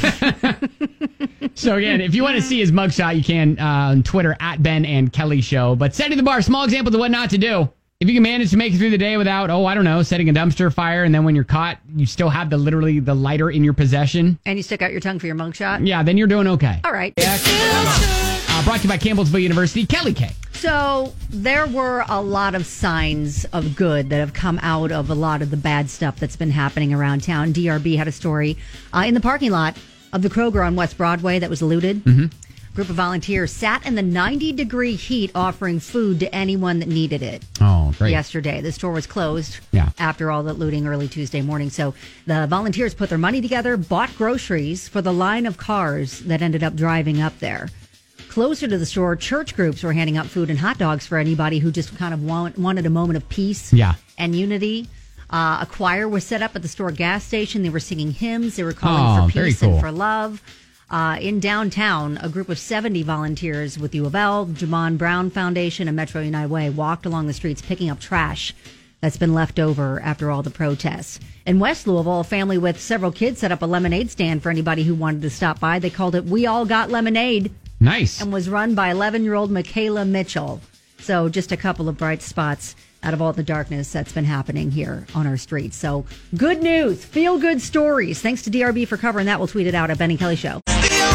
So again, if you want to see his mugshot, you can on Twitter at Ben and Kelly Show. But Setting the Bar, small examples of what not to do. If you can manage to make it through the day without, setting a dumpster fire, and then when you're caught, you still have the lighter in your possession. And you stick out your tongue for your mugshot? Yeah, then you're doing okay. All right. Brought to you by Campbellsville University. Kelly K. So there were a lot of signs of good that have come out of a lot of the bad stuff that's been happening around town. DRB had a story in the parking lot of the Kroger on West Broadway that was looted. Mm-hmm. Group of volunteers sat in the 90-degree heat offering food to anyone that needed it. Oh, great. Yesterday. The store was closed after all that looting early Tuesday morning. So the volunteers put their money together, bought groceries for the line of cars that ended up driving up there. Closer to the store, church groups were handing out food and hot dogs for anybody who just kind of wanted a moment of peace and unity. A choir was set up at the store gas station. They were singing hymns. They were calling for peace and for love. In downtown, a group of 70 volunteers with U of L, Jamon Brown Foundation, and Metro United Way walked along the streets picking up trash that's been left over after all the protests. In West Louisville, a family with several kids set up a lemonade stand for anybody who wanted to stop by. They called it We All Got Lemonade. Nice. And was run by 11-year-old Michaela Mitchell. So just a couple of bright spots out of all the darkness that's been happening here on our streets. So good news, feel good stories. Thanks to DRB for covering that. We'll tweet it out at Ben and Kelly Show.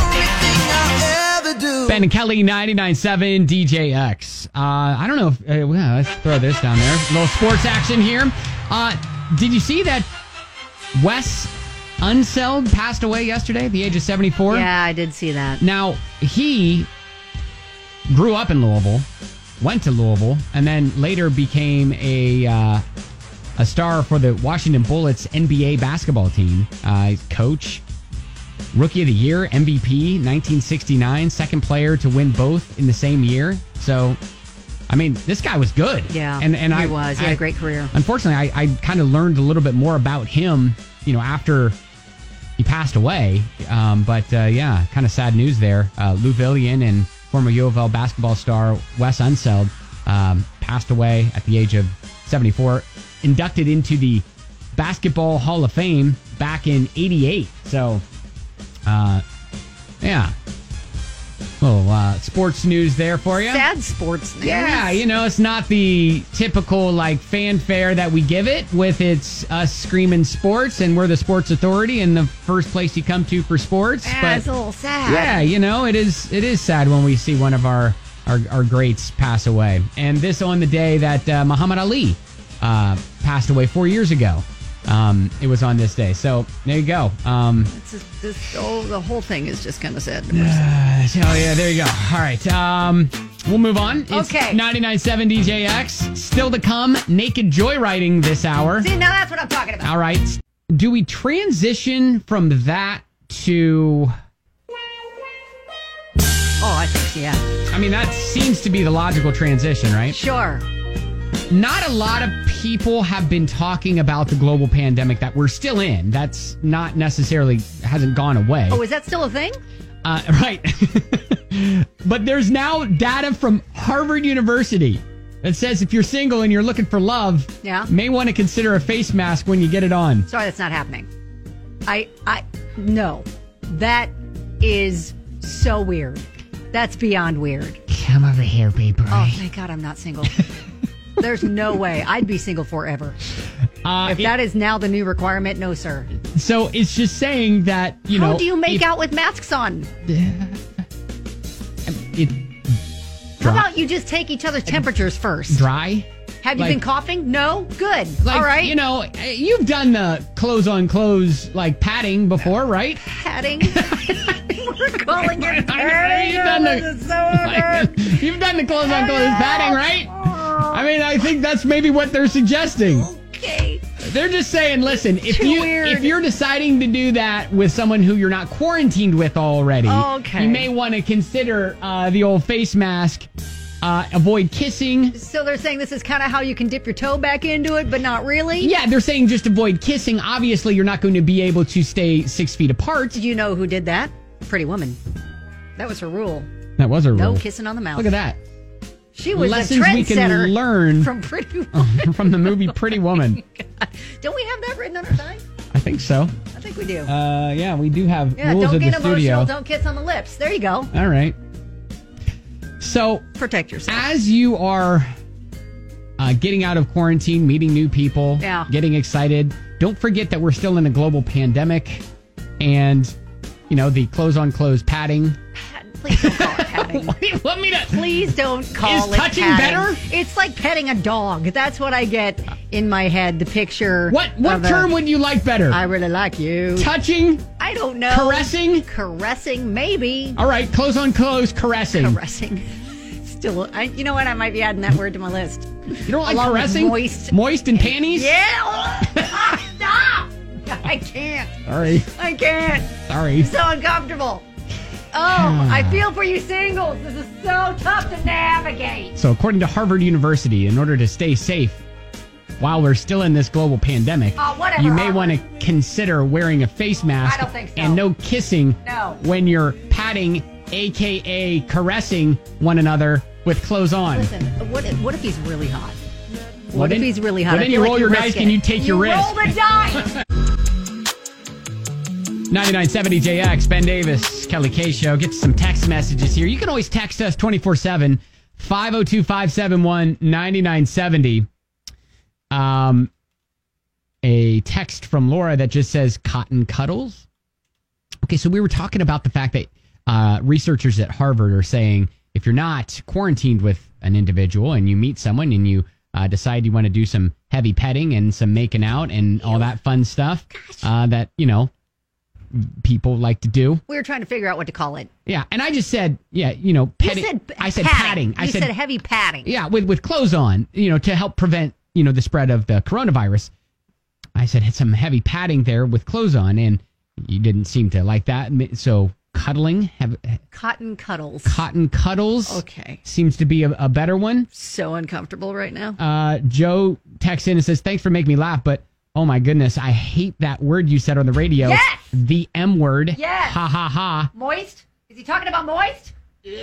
Ben and Kelly 99.7 DJX. I don't know if let's throw this down there. A little sports action here. Did you see that Wes Unseld passed away yesterday at the age of 74? Yeah, I did see that. Now, he grew up in Louisville, went to Louisville, and then later became a star for the Washington Bullets NBA basketball team. Coach, Rookie of the Year, MVP, 1969, second player to win both in the same year. So, I mean, this guy was good. Yeah, and he was. He had a great career. Unfortunately, I kind of learned a little bit more about him, after he passed away. Kind of sad news there. Louisvillian and former U of L basketball star Wes Unseld passed away at the age of 74, inducted into the Basketball Hall of Fame back in '88. So, little sports news there for you. Sad sports news. Yeah, it's not the typical fanfare that we give it with us screaming sports, and we're the sports authority and the first place you come to for sports. Yeah, but it's a little sad. Yeah, it is sad when we see one of our greats pass away. And this on the day that Muhammad Ali passed away 4 years ago. It was on this day. So there you go. The whole thing is just kind of sad. Yeah, there you go. All right. We'll move on. It's okay. 99.7 DJX. Still to come, naked joyriding this hour. See, now that's what I'm talking about. All right. Do we transition from that to... Oh, I think, yeah. I mean, that seems to be the logical transition, right? Sure. Not a lot of people have been talking about the global pandemic that we're still in. That's not necessarily hasn't gone away. Oh, is that still a thing? Right. But there's now data from Harvard University that says if you're single and you're looking for love, may want to consider a face mask when you get it on. Sorry, that's not happening. No. That is so weird. That's beyond weird. Come over here, baby. Oh, thank God I'm not single. There's no way. I'd be single forever. If that is now the new requirement, no, sir. So it's just saying that, How do you make out with masks on? How about you just take each other's temperatures first? Dry? Have you been coughing? No? Good. All right. You've done the clothes on clothes, patting before, right? Patting? We're calling it patting. You've done the clothes on clothes patting, right? I mean, I think that's maybe what they're suggesting. Okay. They're just saying, listen, if you're deciding to do that with someone who you're not quarantined with already, you may want to consider the old face mask. Avoid kissing. So they're saying this is kind of how you can dip your toe back into it, but not really? Yeah, they're saying just avoid kissing. Obviously, you're not going to be able to stay 6 feet apart. Did you know who did that? Pretty Woman. That was her rule. That was her rule. No kissing on the mouth. Look at that. She was Lessons a trendsetter we can learn from Pretty Woman. From the movie Pretty Woman. Don't we have that written on our sign? I think so. I think we do. Yeah, we do have rules don't of get the studio. emotional. Don't kiss on the lips. There you go. All right. So protect yourself as you are getting out of quarantine, meeting new people, getting excited. Don't forget that we're still in a global pandemic, and the clothes on clothes padding. Please don't call it padding. Please don't call it touching padding. better? It's like petting a dog. That's what I get in my head. The picture. What term would you like better? I really like you. Touching? I don't know. Caressing? Caressing, maybe. All right, clothes on clothes, caressing. Caressing. Still, you know what? I might be adding that word to my list. You don't like caressing? Moist and panties? Yeah. Stop. I can't. Sorry. I can't. Sorry. So uncomfortable. Oh, I feel for you singles. This is so tough to navigate. So according to Harvard University, in order to stay safe while we're still in this global pandemic, you may want to consider wearing a face mask. I don't think so. And no kissing when you're patting, a.k.a. caressing one another with clothes on. Listen, what if he's really hot? What if he's really hot? Well, then you roll your dice and you take your risk. Roll the dice! 99.7 DJX, Ben Davis, Kelly K Show. Get some text messages here. You can always text us 24/7, 502-571-9970. A text from Laura that just says cotton cuddles. Okay, so we were talking about the fact that researchers at Harvard are saying if you're not quarantined with an individual and you meet someone and you decide you want to do some heavy petting and some making out and all that fun stuff that, people like to do. We were trying to figure out what to call it. Yeah, and I just said, petting. I said patting. You said heavy patting. Yeah, with clothes on, to help prevent, the spread of the coronavirus. I said, hit some heavy patting there with clothes on, and you didn't seem to like that. So cuddling. Cotton cuddles. Cotton cuddles. Okay. Seems to be a better one. So uncomfortable right now. Joe texts in and says, thanks for making me laugh, but oh my goodness, I hate that word you said on the radio. Yes! The M word. Yes! Ha ha ha. Moist? Is he talking about moist?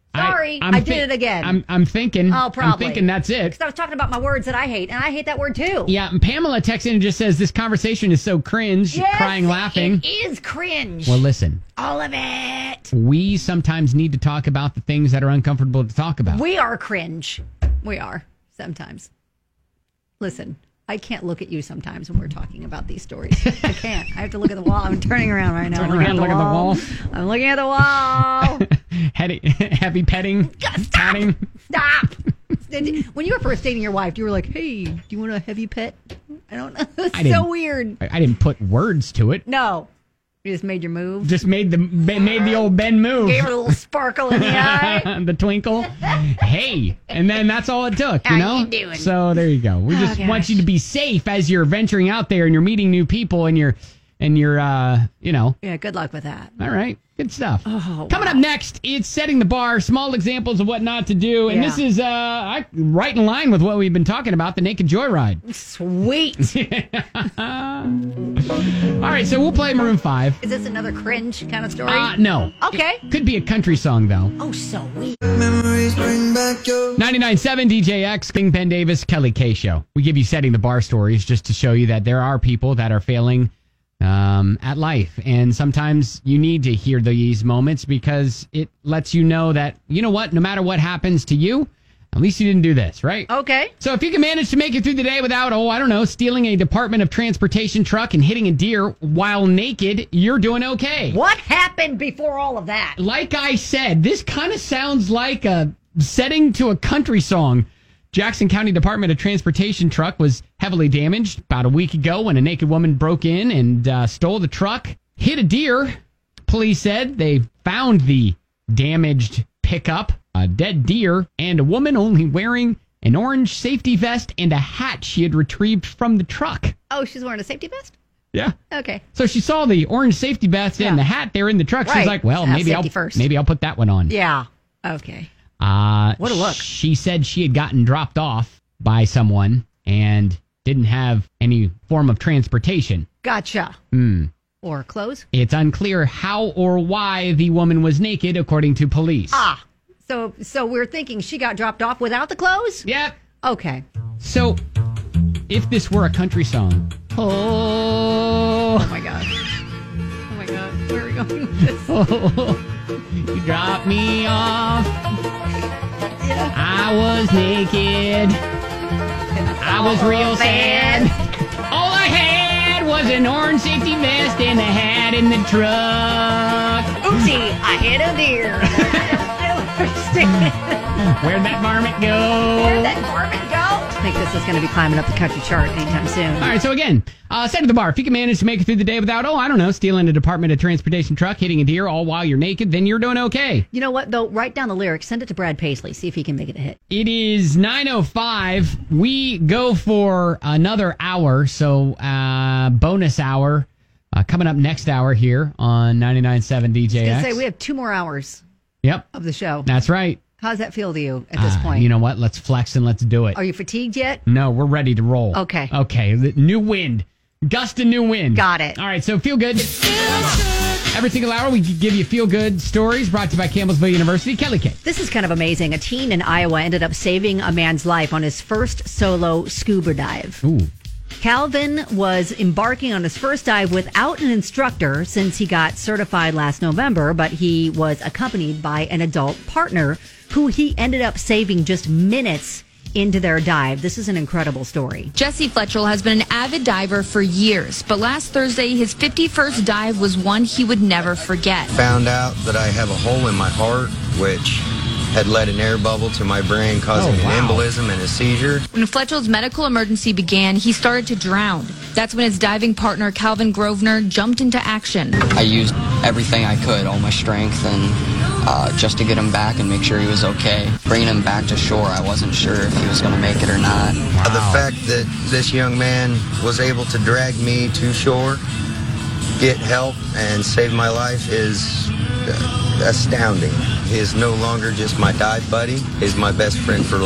Sorry, I did it again. I'm thinking. Oh, probably. I'm thinking that's it. Because I was talking about my words that I hate, and I hate that word too. Yeah, and Pamela texts in and just says, this conversation is so cringe, crying, laughing. It is cringe. Well, listen. All of it. We sometimes need to talk about the things that are uncomfortable to talk about. We are cringe. We are, sometimes. Listen, I can't look at you sometimes when we're talking about these stories. I can't. I have to look at the wall. I'm turning around right now. Look at the wall. I'm looking at the wall. Heavy petting. Patting. Stop. When you were first dating your wife, you were like, hey, do you want a heavy pet? I don't know. It's so weird. I didn't put words to it. No. You just made your move. Just made the old Ben move. Gave her a little sparkle in the eye. The twinkle. Hey. And then that's all it took, you know? How you doing? So there you go. We just want you to be safe as you're venturing out there and you're meeting new people and you're Yeah, good luck with that. All right. Good stuff. Oh, Coming up next, it's setting the bar, small examples of what not to do. And this is right in line with what we've been talking about, the Naked Joyride. Sweet. All right, so we'll play Maroon 5. Is this another cringe kind of story? No. Okay. It could be a country song, though. Oh, sweet. Memories bring back your 99.7 DJX, King Penn Davis, Kelly K Show. We give you setting the bar stories just to show you that there are people that are failing at life. And sometimes you need to hear these moments because it lets you know that, you know what, no matter what happens to you, at least you didn't do this, right? Okay. So if you can manage to make it through the day without, stealing a Department of Transportation truck and hitting a deer while naked, you're doing okay. What happened before all of that? Like I said, this kind of sounds like a setting to a country song. Jackson County Department of Transportation truck was heavily damaged about a week ago when a naked woman broke in and stole the truck, hit a deer. Police said they found the damaged pickup, a dead deer, and a woman only wearing an orange safety vest and a hat she had retrieved from the truck. Oh, she's wearing a safety vest? Yeah. Okay. So she saw the orange safety vest and the hat there in the truck. Right. She's like, well, maybe I'll put that one on. Yeah. Okay. What a look. She said she had gotten dropped off by someone and didn't have any form of transportation. Gotcha. Or clothes? It's unclear how or why the woman was naked, according to police. So we're thinking she got dropped off without the clothes? Yep. Okay. So, if this were a country song... Oh my God. Oh my God. Where are we going with this? You dropped me off. Yeah. I was naked. I was real sad. All I had was an orange safety vest and a hat in the truck. Oopsie, I hit a deer. I don't understand. Where'd that varmint go? I think this is going to be climbing up the country chart anytime soon. All right, so again, set at the bar. If you can manage to make it through the day without, stealing a Department of Transportation truck, hitting a deer all while you're naked, then you're doing okay. You know what, though? Write down the lyrics. Send it to Brad Paisley. See if he can make it a hit. It is 9:05. We go for another hour, so bonus hour coming up next hour here on 99.7 DJX. I was going to say, we have 2 more hours of the show. That's right. How's that feel to you at this point? You know what? Let's flex and let's do it. Are you fatigued yet? No, we're ready to roll. Okay. Okay. New wind. Gust of new wind. Got it. All right. So feel good. Every single hour, we give you feel good stories brought to you by Campbellsville University. Kelly K. This is kind of amazing. A teen in Iowa ended up saving a man's life on his first solo scuba dive. Ooh. Calvin was embarking on his first dive without an instructor since he got certified last November, but he was accompanied by an adult partner who he ended up saving just minutes into their dive. This is an incredible story. Jesse Fletchell has been an avid diver for years, but last Thursday, his 51st dive was one he would never forget. Found out that I have a hole in my heart, which had led an air bubble to my brain, causing an embolism and a seizure. When Fletchell's medical emergency began, he started to drown. That's when his diving partner, Calvin Grosvenor, jumped into action. I used everything I could, all my strength, and just to get him back and make sure he was okay. Bringing him back to shore, I wasn't sure if he was going to make it or not. The fact that this young man was able to drag me to shore, get help, and save my life is astounding. He is no longer just my dive buddy. He's my best friend for life.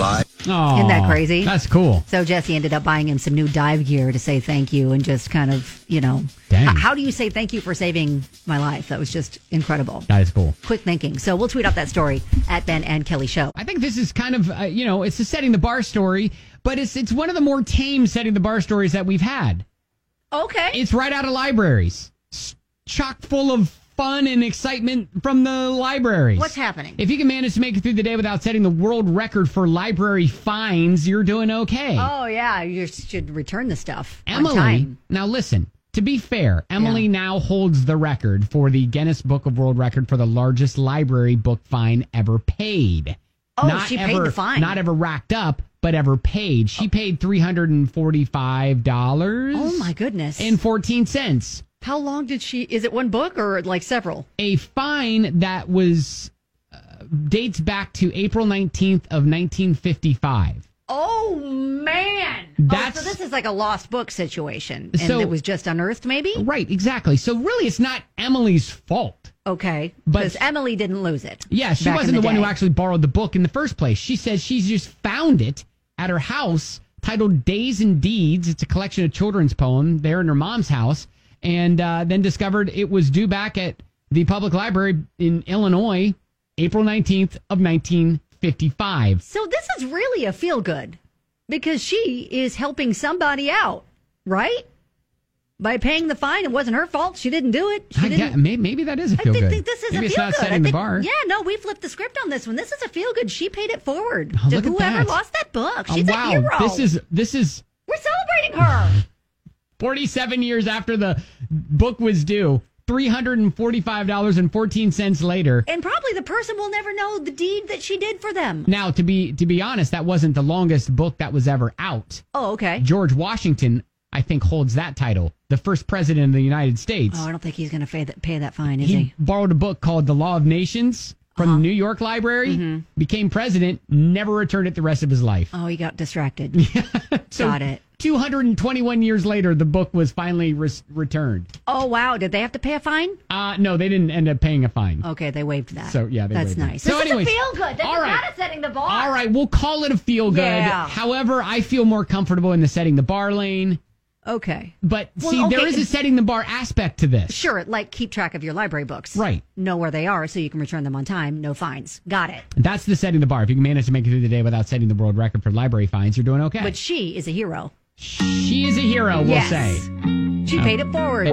Oh, Isn't that crazy? That's cool. So Jesse ended up buying him some new dive gear to say thank you and just kind of, Dang. How do you say thank you for saving my life? That was just incredible. That is cool. Quick thinking. So we'll tweet out that story at Ben and Kelly Show. I think this is kind of, it's a setting the bar story, but it's one of the more tame setting the bar stories that we've had. Okay. It's right out of libraries. It's chock full of fun and excitement from the libraries. What's happening? If you can manage to make it through the day without setting the world record for library fines, you're doing okay. Oh, yeah. You should return the stuff on Emily, time. now listen, to be fair, Emily now holds the record for the Guinness Book of World Record for the largest library book fine ever paid. Oh, she paid the fine. Not ever racked up, but ever paid. She paid $345. Oh, my goodness. And 14 cents. How long did is it one book or like several? A fine that was dates back to April 19th of 1955. Oh, man. So this is like a lost book situation. And it was just unearthed, maybe? Right, exactly. So really, it's not Emily's fault. Okay. Because Emily didn't lose it. Yeah, she wasn't the one who actually borrowed the book in the first place. She says she's just found it at her house titled Days and Deeds. It's a collection of children's poems there in her mom's house. And then discovered it was due back at the public library in Illinois, April 19th of 1955. So this is really a feel-good because she is helping somebody out, right? By paying the fine. It wasn't her fault. She didn't do it. Maybe that is a feel-good. I think this is maybe a it's feel-good. not setting the bar. Yeah, no, we flipped the script on this one. This is a feel-good. She paid it forward to look at whoever that. lost that book. She's wow. a hero. This is... We're celebrating her. 47 years after the book was due, $345.14 later. And probably the person will never know the deed that she did for them. Now, to be honest, that wasn't the longest book that was ever out. Oh, okay. George Washington, I think, holds that title. The first president of the United States. Oh, I don't think he's going to pay that fine, is he? He borrowed a book called The Law of Nations from the New York Library, became president, never returned it the rest of his life. Oh, he got distracted. So got it. 221 years later, the book was finally returned. Oh, wow. Did they have to pay a fine? No, they didn't end up paying a fine. Okay, they waived that. So, yeah, that's waived nice. It. So this anyways, is a feel-good. This is not a setting the bar. All right, we'll call it a feel-good. Yeah. However, I feel more comfortable in the setting the bar lane. Okay. But there is a setting the bar aspect to this. Sure, like keep track of your library books. Right. Know where they are so you can return them on time. No fines. Got it. That's the setting the bar. If you can manage to make it through the day without setting the world record for library fines, you're doing okay. But she is a hero. She is a hero, we'll say. She paid it forward.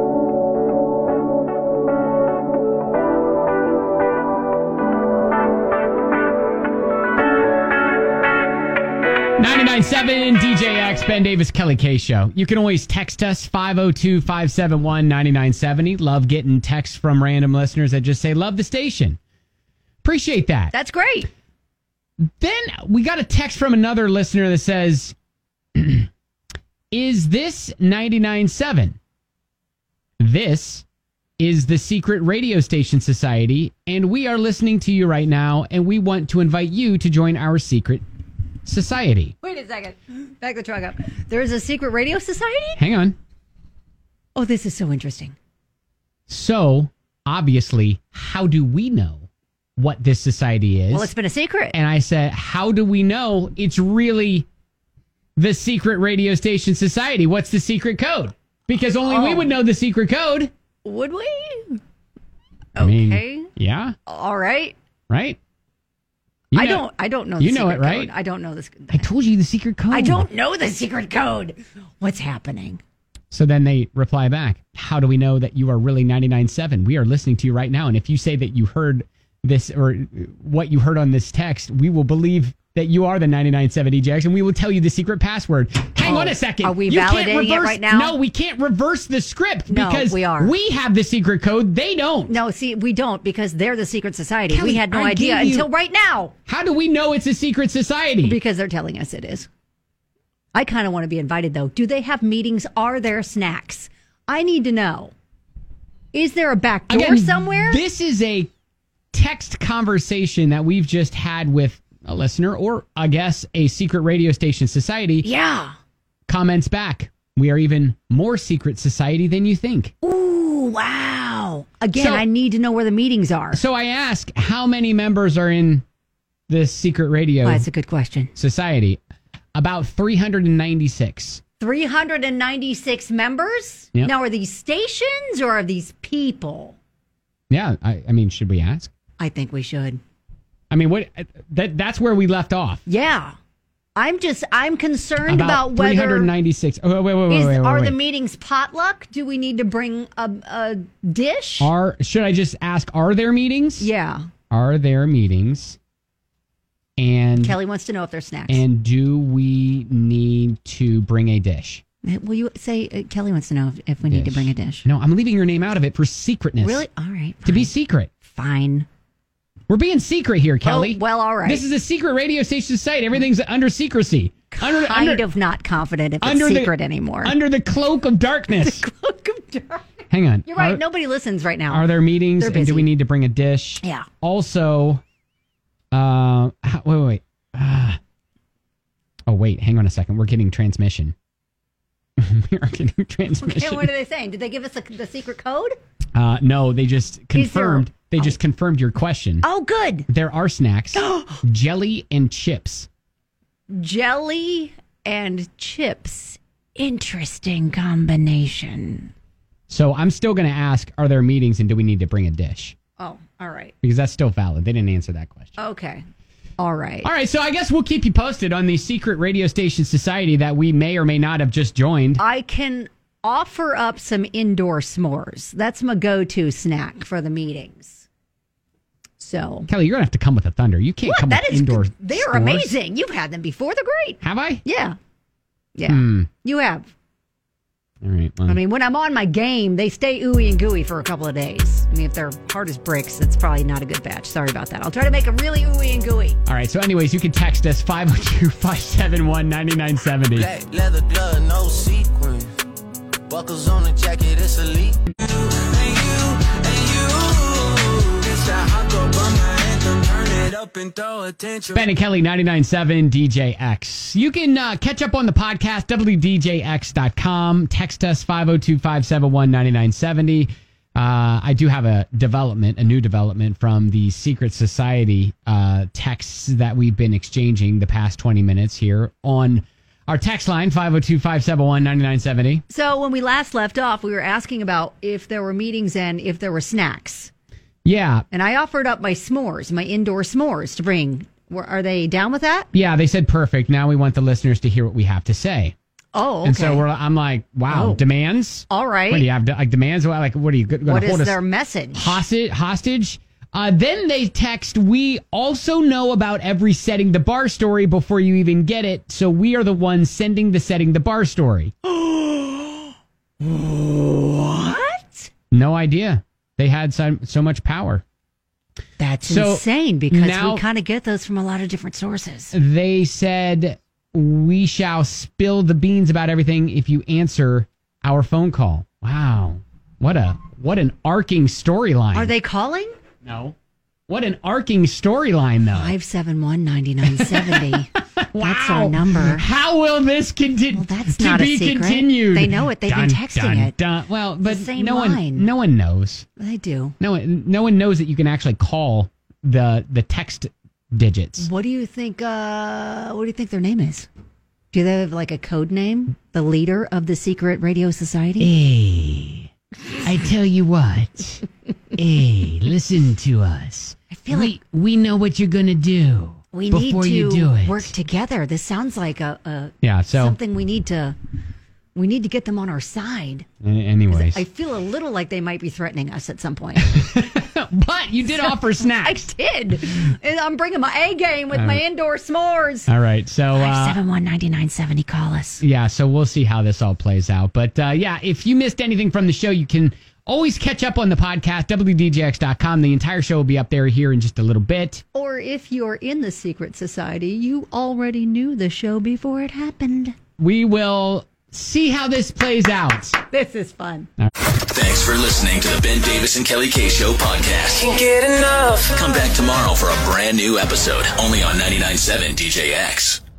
99.7 DJX, Ben Davis, Kelly K Show. You can always text us, 502-571-9970. Love getting texts from random listeners that just say, love the station. Appreciate that. That's great. Then we got a text from another listener that says, is this 99.7? This is the Secret Radio Station Society, and we are listening to you right now, and we want to invite you to join our secret society. Wait a second. Back the truck up. There's a secret radio society? Hang on. Oh, this is so interesting. So, obviously, how do we know what this society is? Well, it's been a secret. And I said, how do we know it's really the Secret Radio Station Society? What's the secret code? Because only we would know the secret code. Would we? I mean, yeah. All right. Right? I don't know the you know secret it, right? code. I don't know this. I told you the secret code. I don't know the secret code. What's happening? So then they reply back, how do we know that you are really 99.7? We are listening to you right now. And if you say that you heard this or what you heard on this text, we will believe that you are the 99.7 DJX, and we will tell you the secret password. Hang on a second. Are we validating it right now? No, we can't reverse the script because we are. We have the secret code. They don't. No, see, we don't because they're the secret society. Kelly, we had no idea until right now. How do we know it's a secret society? Because they're telling us it is. I kind of want to be invited, though. Do they have meetings? Are there snacks? I need to know. Is there a back door somewhere? This is a text conversation that we've just had with a listener or, I guess, a secret radio station society. Yeah. Comments back. We are even more secret society than you think. Ooh, wow. Again, I need to know where the meetings are. So I ask, how many members are in the Secret Radio That's a good question. Society? About 396. 396 members? Yep. Now, are these stations or are these people? Yeah, I mean, should we ask? I think we should. I mean, that's where we left off. Yeah. I'm concerned about whether 396. Oh, wait. Are the meetings potluck? Do we need to bring a dish? Should I just ask, are there meetings? Yeah. Are there meetings? And Kelly wants to know if there's snacks. And do we need to bring a dish? Will you say, Kelly wants to know if we need to bring a dish? No, I'm leaving your name out of it for secretness. Really? All right. Fine. To be secret. Fine. We're being secret here, Kelly. Oh, well, all right. This is a secret radio station site. Everything's under secrecy. Kind of not confident if it's secret anymore. Under the cloak of darkness. The cloak of darkness. Hang on. You're right. Nobody listens right now. Are there meetings? And do we need to bring a dish? Yeah. Also, wait. Oh, wait. Hang on a second. We're getting transmission. We are getting transmission. Okay, what are they saying? Did they give us the secret code? No, they just confirmed. They just confirmed your question. Oh, good. There are snacks. Jelly and chips. Jelly and chips. Interesting combination. So I'm still going to ask, are there meetings and do we need to bring a dish? Oh, all right. Because that's still valid. They didn't answer that question. Okay. All right. All right. So I guess we'll keep you posted on the secret radio station society that we may or may not have just joined. I can offer up some indoor s'mores. That's my go-to snack for the meetings. So, Kelly, you're going to have to come with a thunder. You can't come with indoor s'mores. They're amazing. You've had them before. They're great. Have I? Yeah. Yeah. You have. All right. Well. I mean, when I'm on my game, they stay ooey and gooey for a couple of days. I mean, if they're hard as bricks, that's probably not a good batch. Sorry about that. I'll try to make them really ooey and gooey. All right. So anyways, you can text us 502-571-9970. Black leather glove, no sequins. Buckles on the jacket, it's elite. Ben and Kelly, 99.7 DJX. You can catch up on the podcast, WDJX.com. Text us 502-571-9970. I do have a new development from the Secret Society texts that we've been exchanging the past 20 minutes here on our text line, 502-571-9970. So when we last left off, we were asking about if there were meetings and if there were snacks. Yeah. And I offered up my s'mores, my indoor s'mores to bring. Are they down with that? Yeah, they said perfect. Now we want the listeners to hear what we have to say. Oh, okay. And so I'm like, wow, demands? All right. What do you have? Like demands? Like, what are you going to hold us? What is their message? Hostage? Then they text, we also know about every setting the bar story before you even get it. So we are the ones sending the setting the bar story. What? No idea. They had so much power. That's insane because we kind of get those from a lot of different sources. They said, we shall spill the beans about everything if you answer our phone call. Wow. What an arcing storyline. Are they calling? No. What an arcing storyline, though. 571-9970. Wow. That's our number. How will this continue? Well, that's not a secret. Continued? They know it. They've been texting it. Well, but no one knows. They do. No one knows that you can actually call the text digits. What do you think? What do you think their name is? Do they have like a code name? The leader of the secret radio society? Hey, I tell you what. Hey, listen to us. I feel like we know what you're gonna do. We before need you to do it. work together. This sounds like something we need to get them on our side. Anyways, I feel a little like they might be threatening us at some point. But you did offer snacks. I did. And I'm bringing my A game with my indoor s'mores. All right, so 571-9970, call us. Yeah, so we'll see how this all plays out. But yeah, if you missed anything from the show, you can always catch up on the podcast, WDJX.com. The entire show will be up there here in just a little bit. Or if you're in the secret society, you already knew the show before it happened. We will see how this plays out. This is fun. Thanks for listening to the Ben Davis and Kelly K Show podcast. Can't get enough. Come back tomorrow for a brand new episode, only on 99.7 DJX.